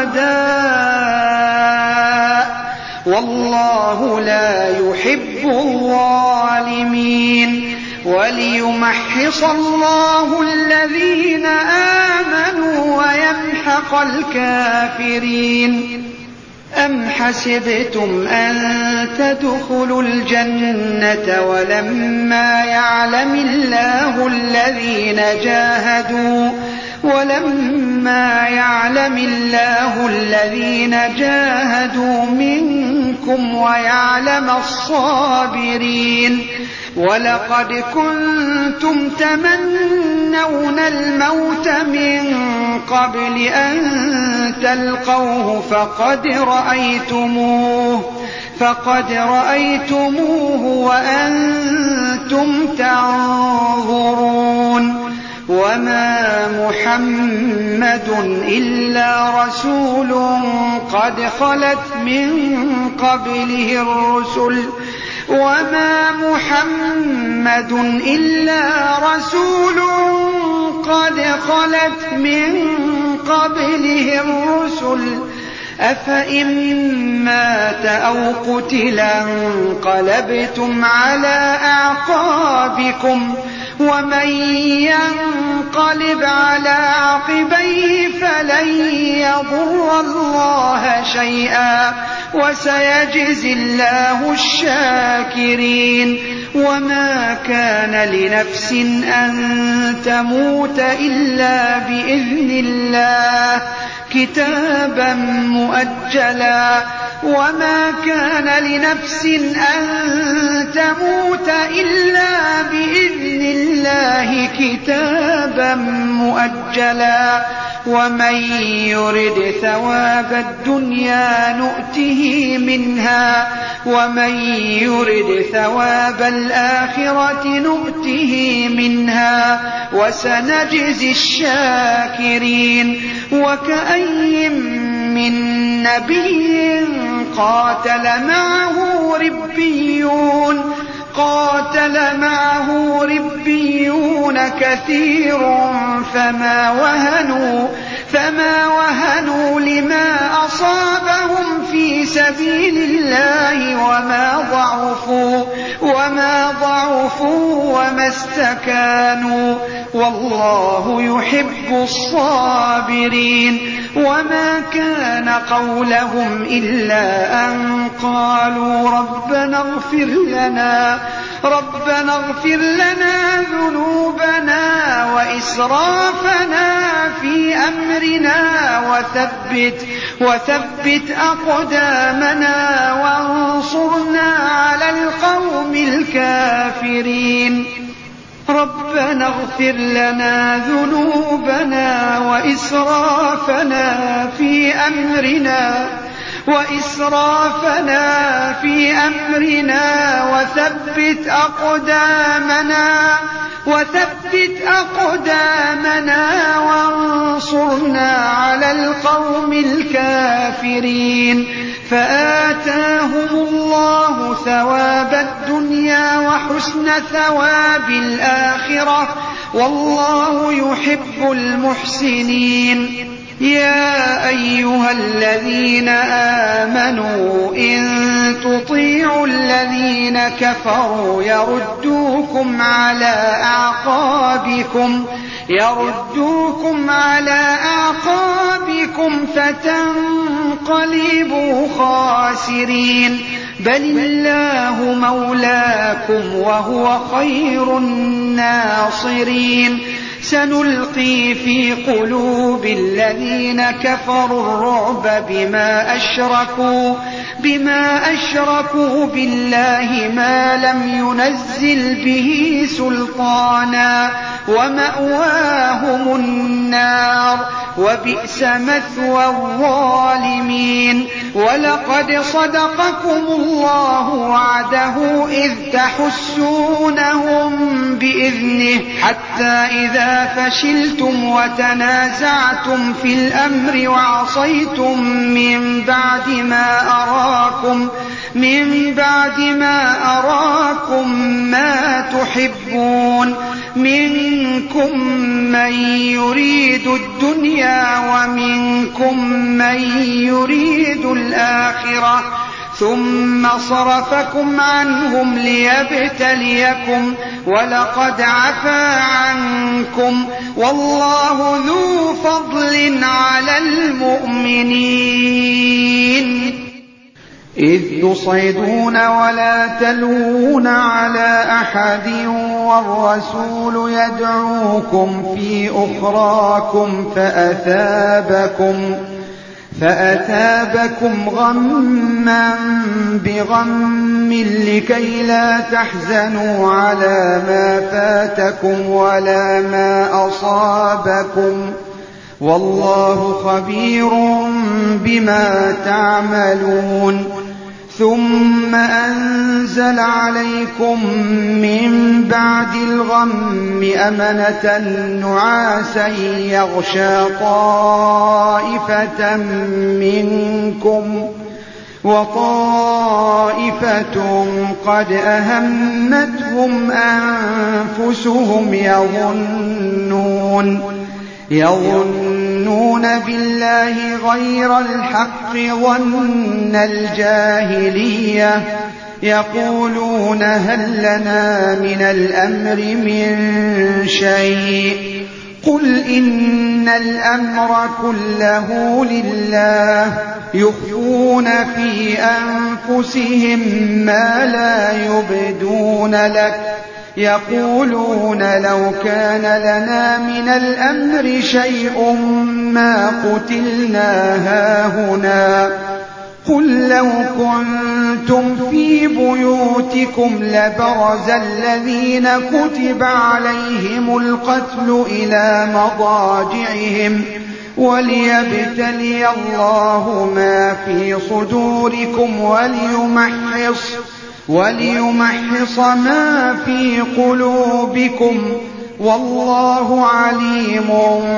شهداء والله لا يحب الظالمين. وليمحص الله الذين آمنوا ويمحق الكافرين. أم حسبتم أن تدخلوا الجنة ولما يعلم الله الذين جاهدوا ولما يعلم الله الذين جاهدوا منكم ويعلم الصابرين. ولقد كنتم تمنون الموت من قبل أن تلقوه فقد رأيتموه فقد رأيتموه وأنتم تنظرون. وما محمد إلا رسول قد خلت من قبله الرسل وما محمد إلا رسول قد خلت من قبله الرسل أفإن مات أو قتلا انقلبتم على أعقابكم ومن ينقلب على عقبيه فلن يضر الله شيئا وسيجزي الله الشاكرين. وما كان لنفس أن تموت إلا بإذن الله كتابا مؤجلا وما كان لنفس أن تموت إلا بإذن الله كتابا مؤجلا ومن يرد ثواب الدنيا نؤته منها ومن يرد ثواب الآخرة نؤته منها وسنجزي الشاكرين. وكأي من نبي قاتل معه ربيون قاتل معه ربيون كثير فما وهنوا فما وهنوا لما أصابهم في سبيل الله وما ضعفوا وما ضعفوا وما استكانوا والله يحب الصابرين. وما كان قولهم إلا أن قالوا ربنا اغفر لنا ربنا اغفر لنا ذنوبنا وإسرافنا في أمرنا وثبت وثبت أقدامنا وانصرنا على القوم الكافرين. ربنا اغفر لنا ذنوبنا وإسرافنا في أمرنا وإسرافنا في أمرنا وثبت أقدامنا وثبت أقدامنا وانصرنا على القوم الكافرين. فآتاهم الله ثواب الدنيا وحسن ثواب الآخرة والله يحب المحسنين. يا أيها الذين آمنوا إن تطيعوا الذين كفروا يردوكم على أعقابكم يردوكم على أعقابكم فتنقلبوا خاسرين بل الله مولاكم وهو خير الناصرين. سنلقي في قلوب الذين كفروا الرعب بما أشركوا بما أشركوا بالله ما لم ينزل به سلطانا ومأواهم النار وبئس مثوى الظالمين. ولقد صدقكم الله وعده إذ تحسونهم بإذنه حتى إذا فشلتم وتنازعتم في الأمر وعصيتم من بعد ما أراكم من بعد ما أراكم ما تحبون منكم من يريد الدنيا ومنكم من يريد الآخرة ثم صرفكم عنهم ليبتليكم ولقد عفا عنكم والله ذو فضل على المؤمنين. إذ تصعدون ولا تلوون على أحد والرسول يدعوكم في أخراكم فأثابكم فأثابكم غما بغم لكي لا تحزنوا على ما فاتكم ولا ما أصابكم والله خبير بما تعملون. ثم أنزل عليكم من بعد الغم أمنة نعاسا يغشى طائفة منكم وطائفة قد أهمتهم أنفسهم يظنون يظنون بالله غير الحق ظن الجاهلية يقولون هل لنا من الأمر من شيء قل إن الأمر كله لله يخفون في أنفسهم ما لا يبدون لك يقولون لو كان لنا من الأمر شيء ما قتلنا هاهنا قل لو كنتم في بيوتكم لبرز الذين كتب عليهم القتل إلى مضاجعهم وليبتلي الله ما في صدوركم وليمحص وليمحص ما في قلوبكم والله عليم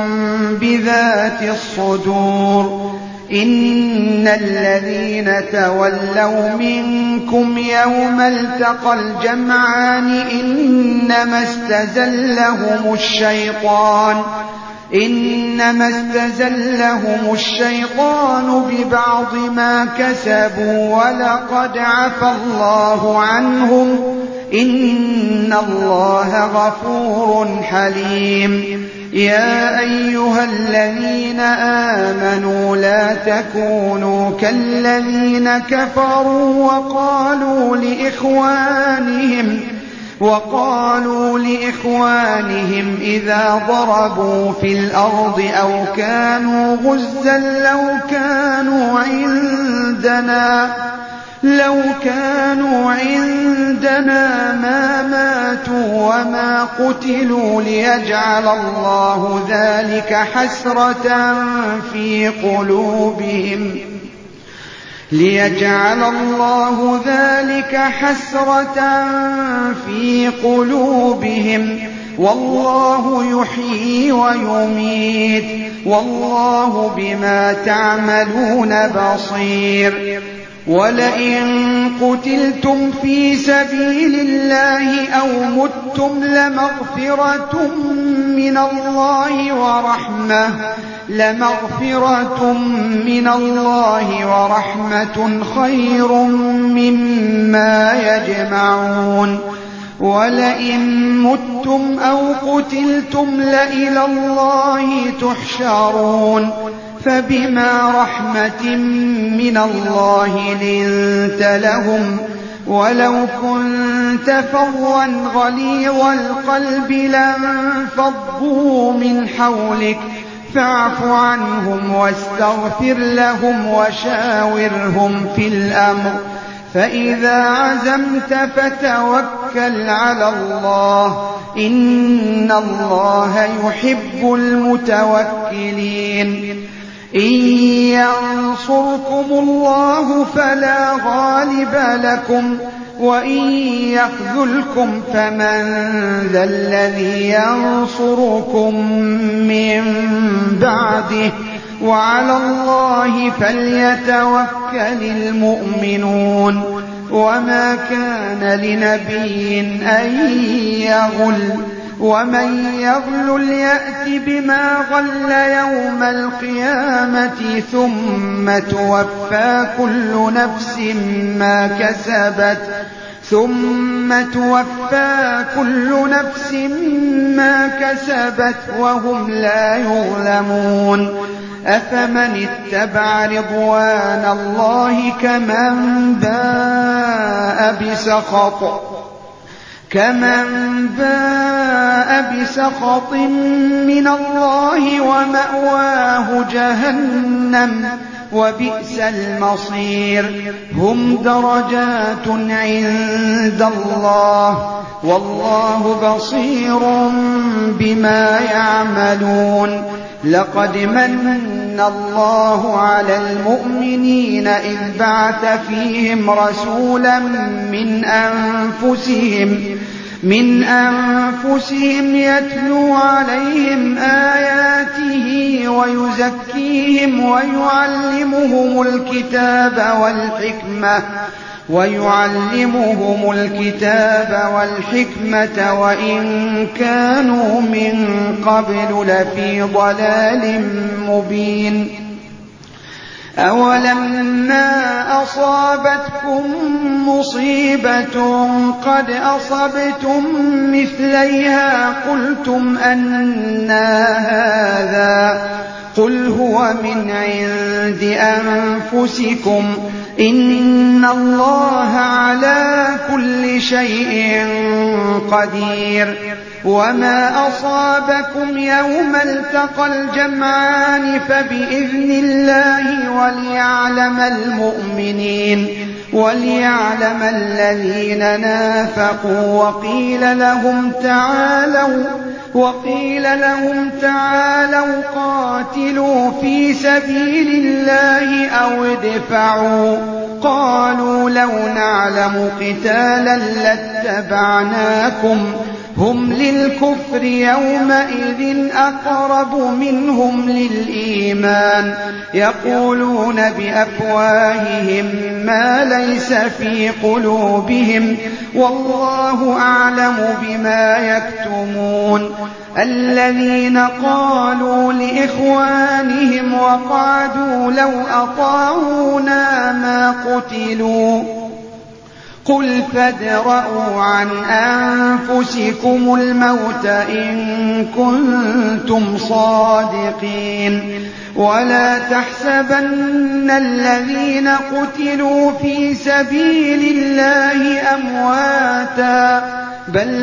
بذات الصدور إن الذين تولوا منكم يوم التقى الجمعان إنما استزلهم الشيطان إنما استزلهم الشيطان ببعض ما كسبوا ولقد عفى الله عنهم إن الله غفور حليم يا أيها الذين آمنوا لا تكونوا كالذين كفروا وقالوا لإخوانهم وقالوا لإخوانهم إذا ضربوا في الأرض أو كانوا غزا لو كانوا عندنا لو كانوا عندنا ما ماتوا وما قتلوا ليجعل الله ذلك حسرة في قلوبهم ليجعل الله ذلك حسرة في قلوبهم والله يحيي ويميت والله بما تعملون بصير ولئن قتلتم في سبيل الله أو متم لمغفرة من الله ورحمة لمغفرة من الله ورحمة خير مما يجمعون ولئن متم أو قتلتم لإلى الله تحشرون فبما رحمة من الله لنت لهم ولو كنت فظا غليظ القلب لانفضوا من حولك فاعف عنهم واستغفر لهم وشاورهم في الأمر فإذا عزمت فتوكل على الله إن الله يحب المتوكلين إن ينصركم الله فلا غالب لكم وإن يخذلكم فمن ذا الذي ينصركم من بعده وعلى الله فليتوكل المؤمنون وما كان لنبي أن يغل ومن يغل يأت بما غل يوم القيامة ثم توفى كل نفس ما كسبت ثم توفى كل نفس ما كسبت وهم لا يظلمون أفمن اتبع رضوان الله كمن باء بسخط كمن باء بسخط من الله ومأواه جهنم وبئس المصير هم درجات عند الله والله بصير بما يعملون لقد من الله على المؤمنين إذ بعث فيهم رسولا من أنفسهم من أنفسهم يتلو عليهم آياته ويزكيهم ويعلمهم الكتاب والحكمة ويعلمهم الكتاب والحكمة وإن كانوا من قبل لفي ضلال مبين. أولما أصابتكم مصيبة قد أصبتم مثليها قلتم أنى هذا قل هو من عند أنفسكم إن الله على كل شيء قدير. وما أصابكم يوم التقى الجمعان فبإذن الله وليعلم المؤمنين وليعلم الذين نافقوا وقيل لهم تعالوا وقيل لهم تعالوا قاتلوا في سبيل الله أو ادفعوا قالوا لو نعلم قتالا لاتبعناكم هم للكفر يومئذ أقرب منهم للإيمان يقولون بأفواههم ما ليس في قلوبهم والله أعلم بما يكتمون. الذين قالوا لإخوانهم وقعدوا لو أطاعونا ما قتلوا قل فادرءوا عن أنفسكم الموت إن كنتم صادقين. ولا تحسبن الذين قتلوا في سبيل الله أمواتا بل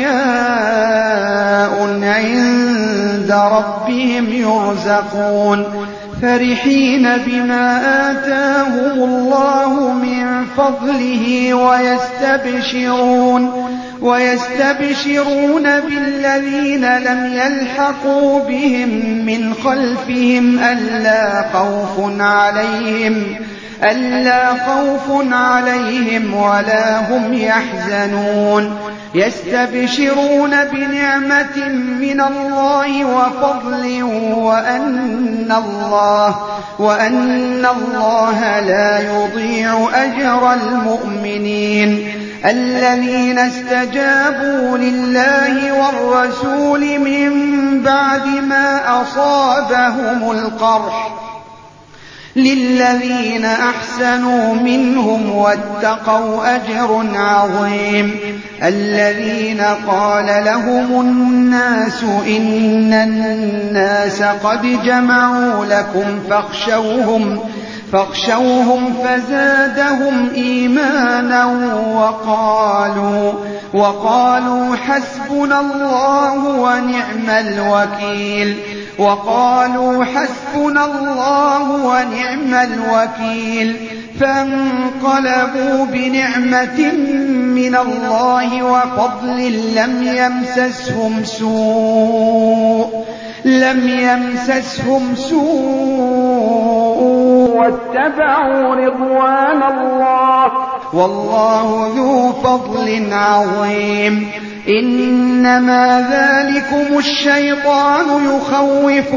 أحياء عند ربهم يرزقون فرحين بما آتاهم الله من فضله ويستبشرون ويستبشرون بالذين لم يلحقوا بهم من خلفهم ألا خوف عليهم ألا خوف عليهم ولا هم يحزنون يستبشرون بنعمة من الله وفضل وأن الله وأن الله لا يضيع أجر المؤمنين. الذين استجابوا لله والرسول من بعد ما أصابهم القرح للذين أحسنوا منهم واتقوا أجر عظيم. الذين قال لهم الناس إن الناس قد جمعوا لكم فاخشوهم فاخشوهم فزادهم إيمانا وقالوا وقالوا حسبنا الله ونعم الوكيل وقالوا حسبنا الله ونعم الوكيل فانقلبوا بنعمة من الله وفضل لم يمسسهم سوء لم يمسسهم سوء واتبعوا رضوان الله والله ذو فضل عظيم. إنما ذلكم الشيطان يخوف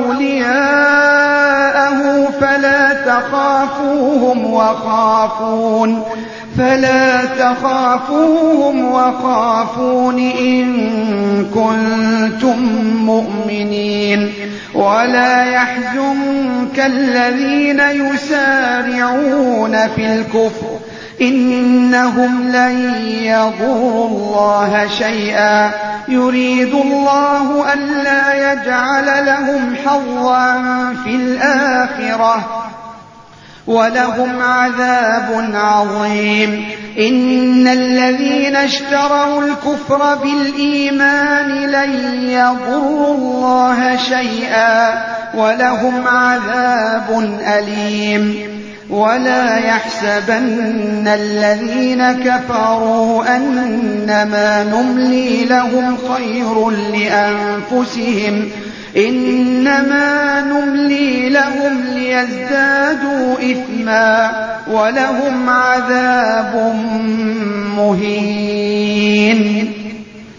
أولياءه فلا تخافوهم وخافون فلا تخافوهم وخافون إن كنتم مؤمنين. ولا يحزنك الذين يسارعون في الكفر إنهم لن يضروا الله شيئا يريد الله ألا يجعل لهم حظا في الآخرة ولهم عذاب عظيم. إن الذين اشتروا الكفر بالإيمان لن يضروا الله شيئا ولهم عذاب أليم. ولا يحسبن الذين كفروا أنما نملي لهم خير لأنفسهم إنما نملي لهم ليزدادوا إثما ولهم عذاب مهين.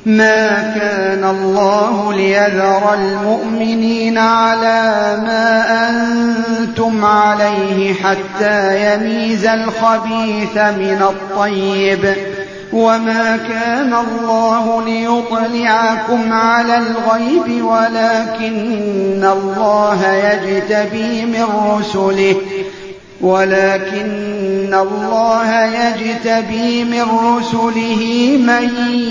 ما كان الله ليذر المؤمنين على ما أنتم عليه حتى يميز الخبيث من الطيب، وما كان الله ليطلعكم على الغيب ولكن الله يجتبي من رسله ولكن الله يجتبي من رسله من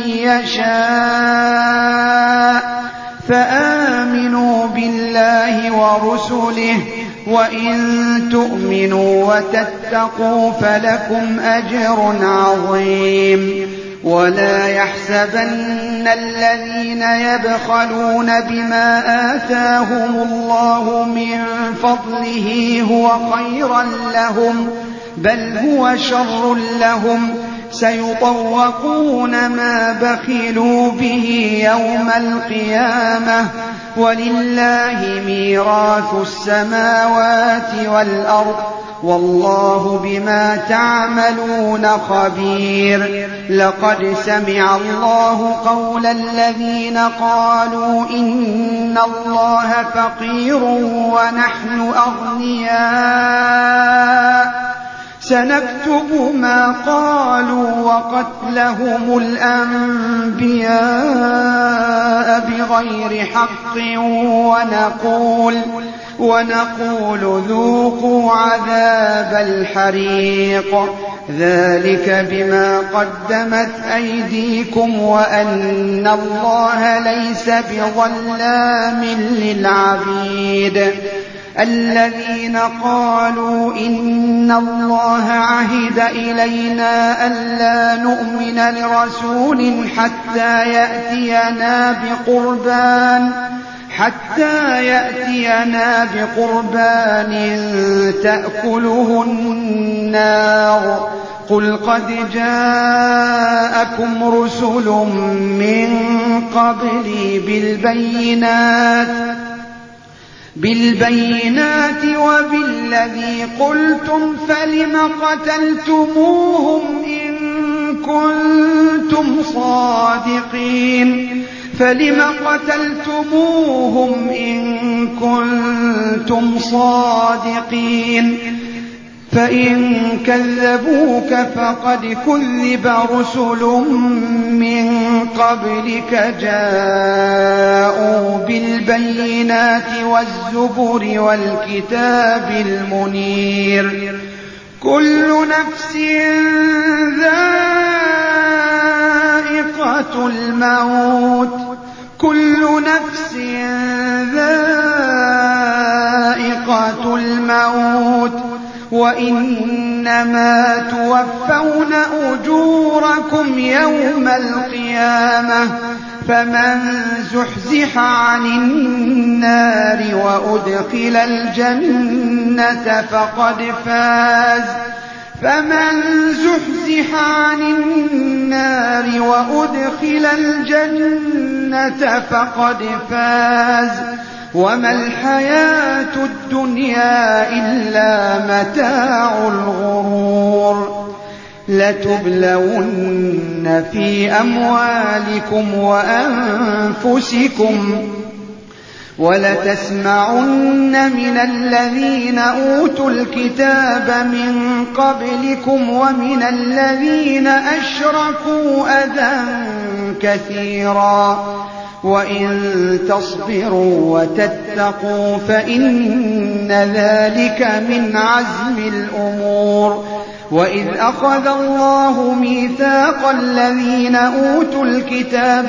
يشاء، فآمنوا بالله ورسله، وإن تؤمنوا وتتقوا فلكم أجر عظيم. ولا يحسبن الذين يبخلون بما آتاهم الله من فضله هو خيرا لهم، بل هو شر لهم، سيطوقون ما بخلوا به يوم القيامة، ولله ميراث السماوات والأرض، والله بما تعملون خبير. لقد سمع الله قول الذين قالوا إن الله فقير ونحن أغنياء، سنكتب ما قالوا وقتلهم الأنبياء بغير حق، ونقول ونقول ذوقوا عذاب الحريق، ذلك بما قدمت أيديكم وأن الله ليس بظلام للعبيد. الذين قالوا إن الله عهد إلينا ألا نؤمن لرسول حتى يأتينا بقربان حتى يأتينا بقربان تأكله النار، قل قد جاءكم رسل من قبلي بالبينات بالبينات وبالذي قلتم فلم قتلتموهم إن كنتم صادقين فلم قتلتموهم إن كنتم صادقين فإن كذبوك فقد كذب رسل من قبلك جاءوا بالبينات والزبر والكتاب المنير، كل نفس ذائقة الموت كل نفس ذائقة الموت وإنما توفون أجوركم يوم القيامة، فمن زحزح عن النار وأدخل الجنة فقد فاز فمن زحزح عن النار وأدخل الجنة فقد فاز، وما الحياة الدنيا إلا متاع الغرور. لتبلون في أموالكم وأنفسكم ولتسمعن من الذين أوتوا الكتاب من قبلكم ومن الذين أشركوا أذى كثيرا، وإن تصبروا وتتقوا فإن ذلك من عزم الأمور. وإذ أخذ الله ميثاق الذين أوتوا الكتاب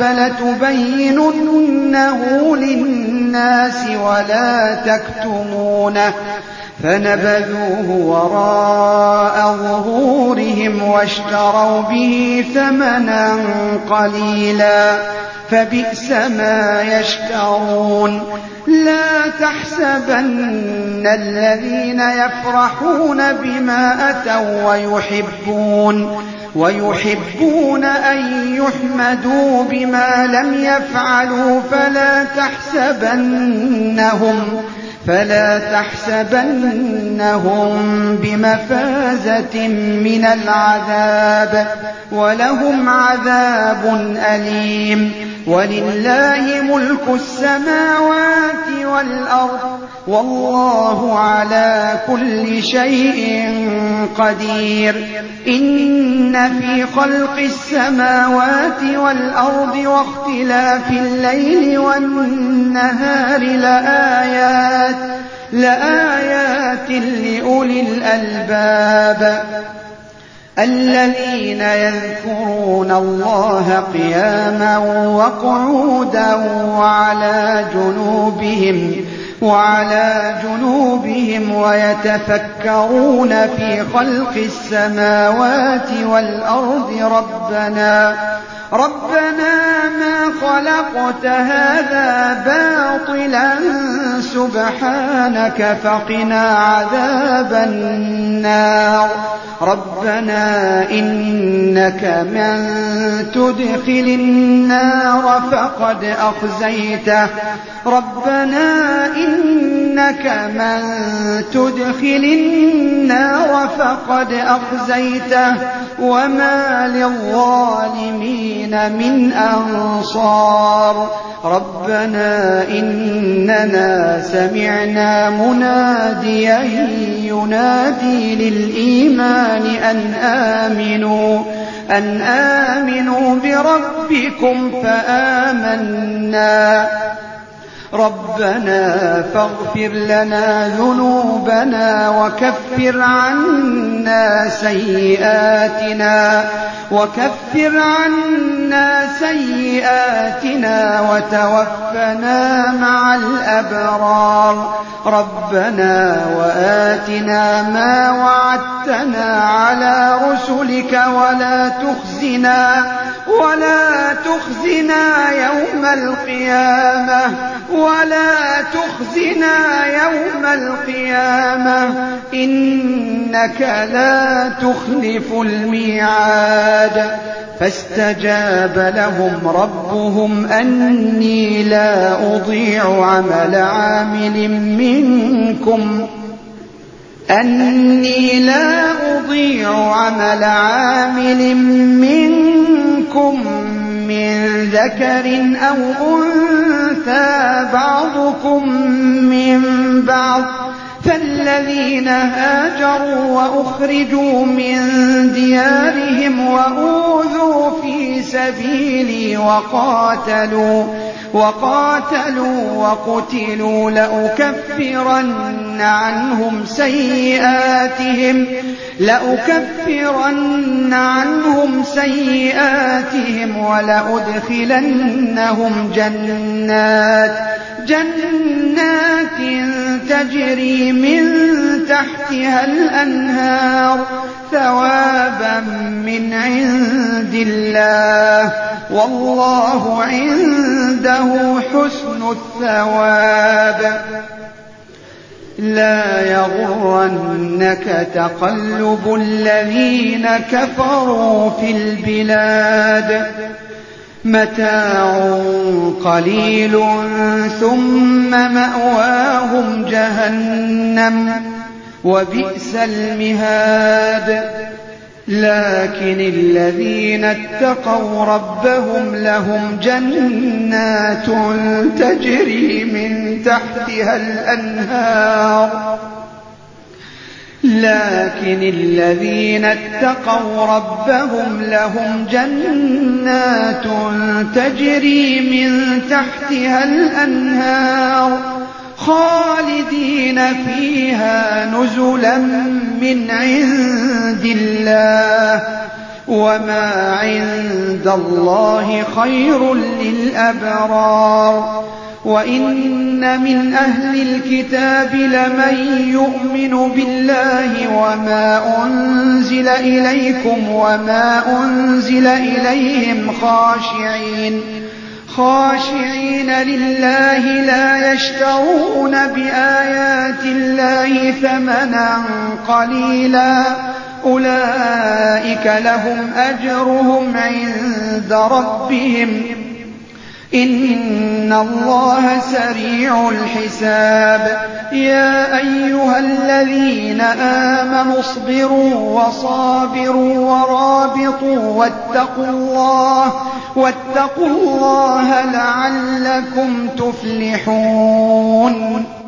لتبيننه للناس ولا تكتمونه فنبذوه وراء ظهورهم واشتروا به ثمنا قليلا فبئس ما يشترون. لا تحسبن الذين يفرحون بما أتوا ويحبون ويحبون أن يحمدوا بما لم يفعلوا فلا تحسبنهم فلا تحسبنهم بمفازة من العذاب ولهم عذاب أليم ولله ملك السماوات والأرض والله على كل شيء قدير إن في خلق السماوات والأرض واختلاف الليل والنهار لآيات لآيات لأولي الألباب الذين يذكرون الله قياما وقعودا وعلى جنوبهم وعلى جنوبهم ويتفكرون في خلق السماوات والأرض ربنا ربنا ما خلقت هذا باطلا سبحانك فقنا عذاب النار ربنا إنك من تدخل النار فقد أخزيته ربنا إنك من تدخل النار فقد أخزيته وما للظالمين من أنصار ربنا إننا سمعنا مناديا ينادي للإيمان أن آمنوا أن آمنوا بربكم فآمنا ربنا فاغفر لنا ذنوبنا وكفر عنا سيئاتنا وكفر عنا سيئاتنا وتوفنا مع الأبرار ربنا وآتنا ما وعدتنا على رسلك ولا تخزنا ولا تخزنا يوم القيامة ولا تخزنا يوم القيامة إنك لا تخلف الميعاد فاستجاب لهم ربهم أني لا أضيع عمل عامل منكم أني لا أضيع عمل عامل منكم من ذكر أو أنثى بعضكم من بعض فالذين هاجروا وأخرجوا من ديارهم وأوذوا في سبيلي وقاتلوا وقاتلوا وقتلوا لأكفرن عنهم سيئاتهم لأكفرن عنهم سيئاتهم ولأدخلنهم جنات جنات تجري من تحتها الأنهار ثوابا من عند الله والله عنده حسن الثواب لا يغرنك تقلب الذين كفروا في البلاد متاع قليل ثم مأواهم جهنم وبئس المهاد لكن الذين اتقوا ربهم لهم جنات تجري من تحتها الأنهار لكن الذين اتقوا ربهم لهم جنات تجري من تحتها الأنهار خالدين فيها نزلا من عند الله وما عند الله خير للأبرار وإن من أهل الكتاب لمن يؤمن بالله وما أنزل إليكم وما أنزل إليهم خاشعين خاشعين لله لا يشترون بآيات الله ثمنا قليلا أولئك لهم أجرهم عند ربهم إن الله سريع الحساب يا أيها الذين آمنوا اصبروا وصابروا ورابطوا واتقوا الله واتقوا الله لعلكم تفلحون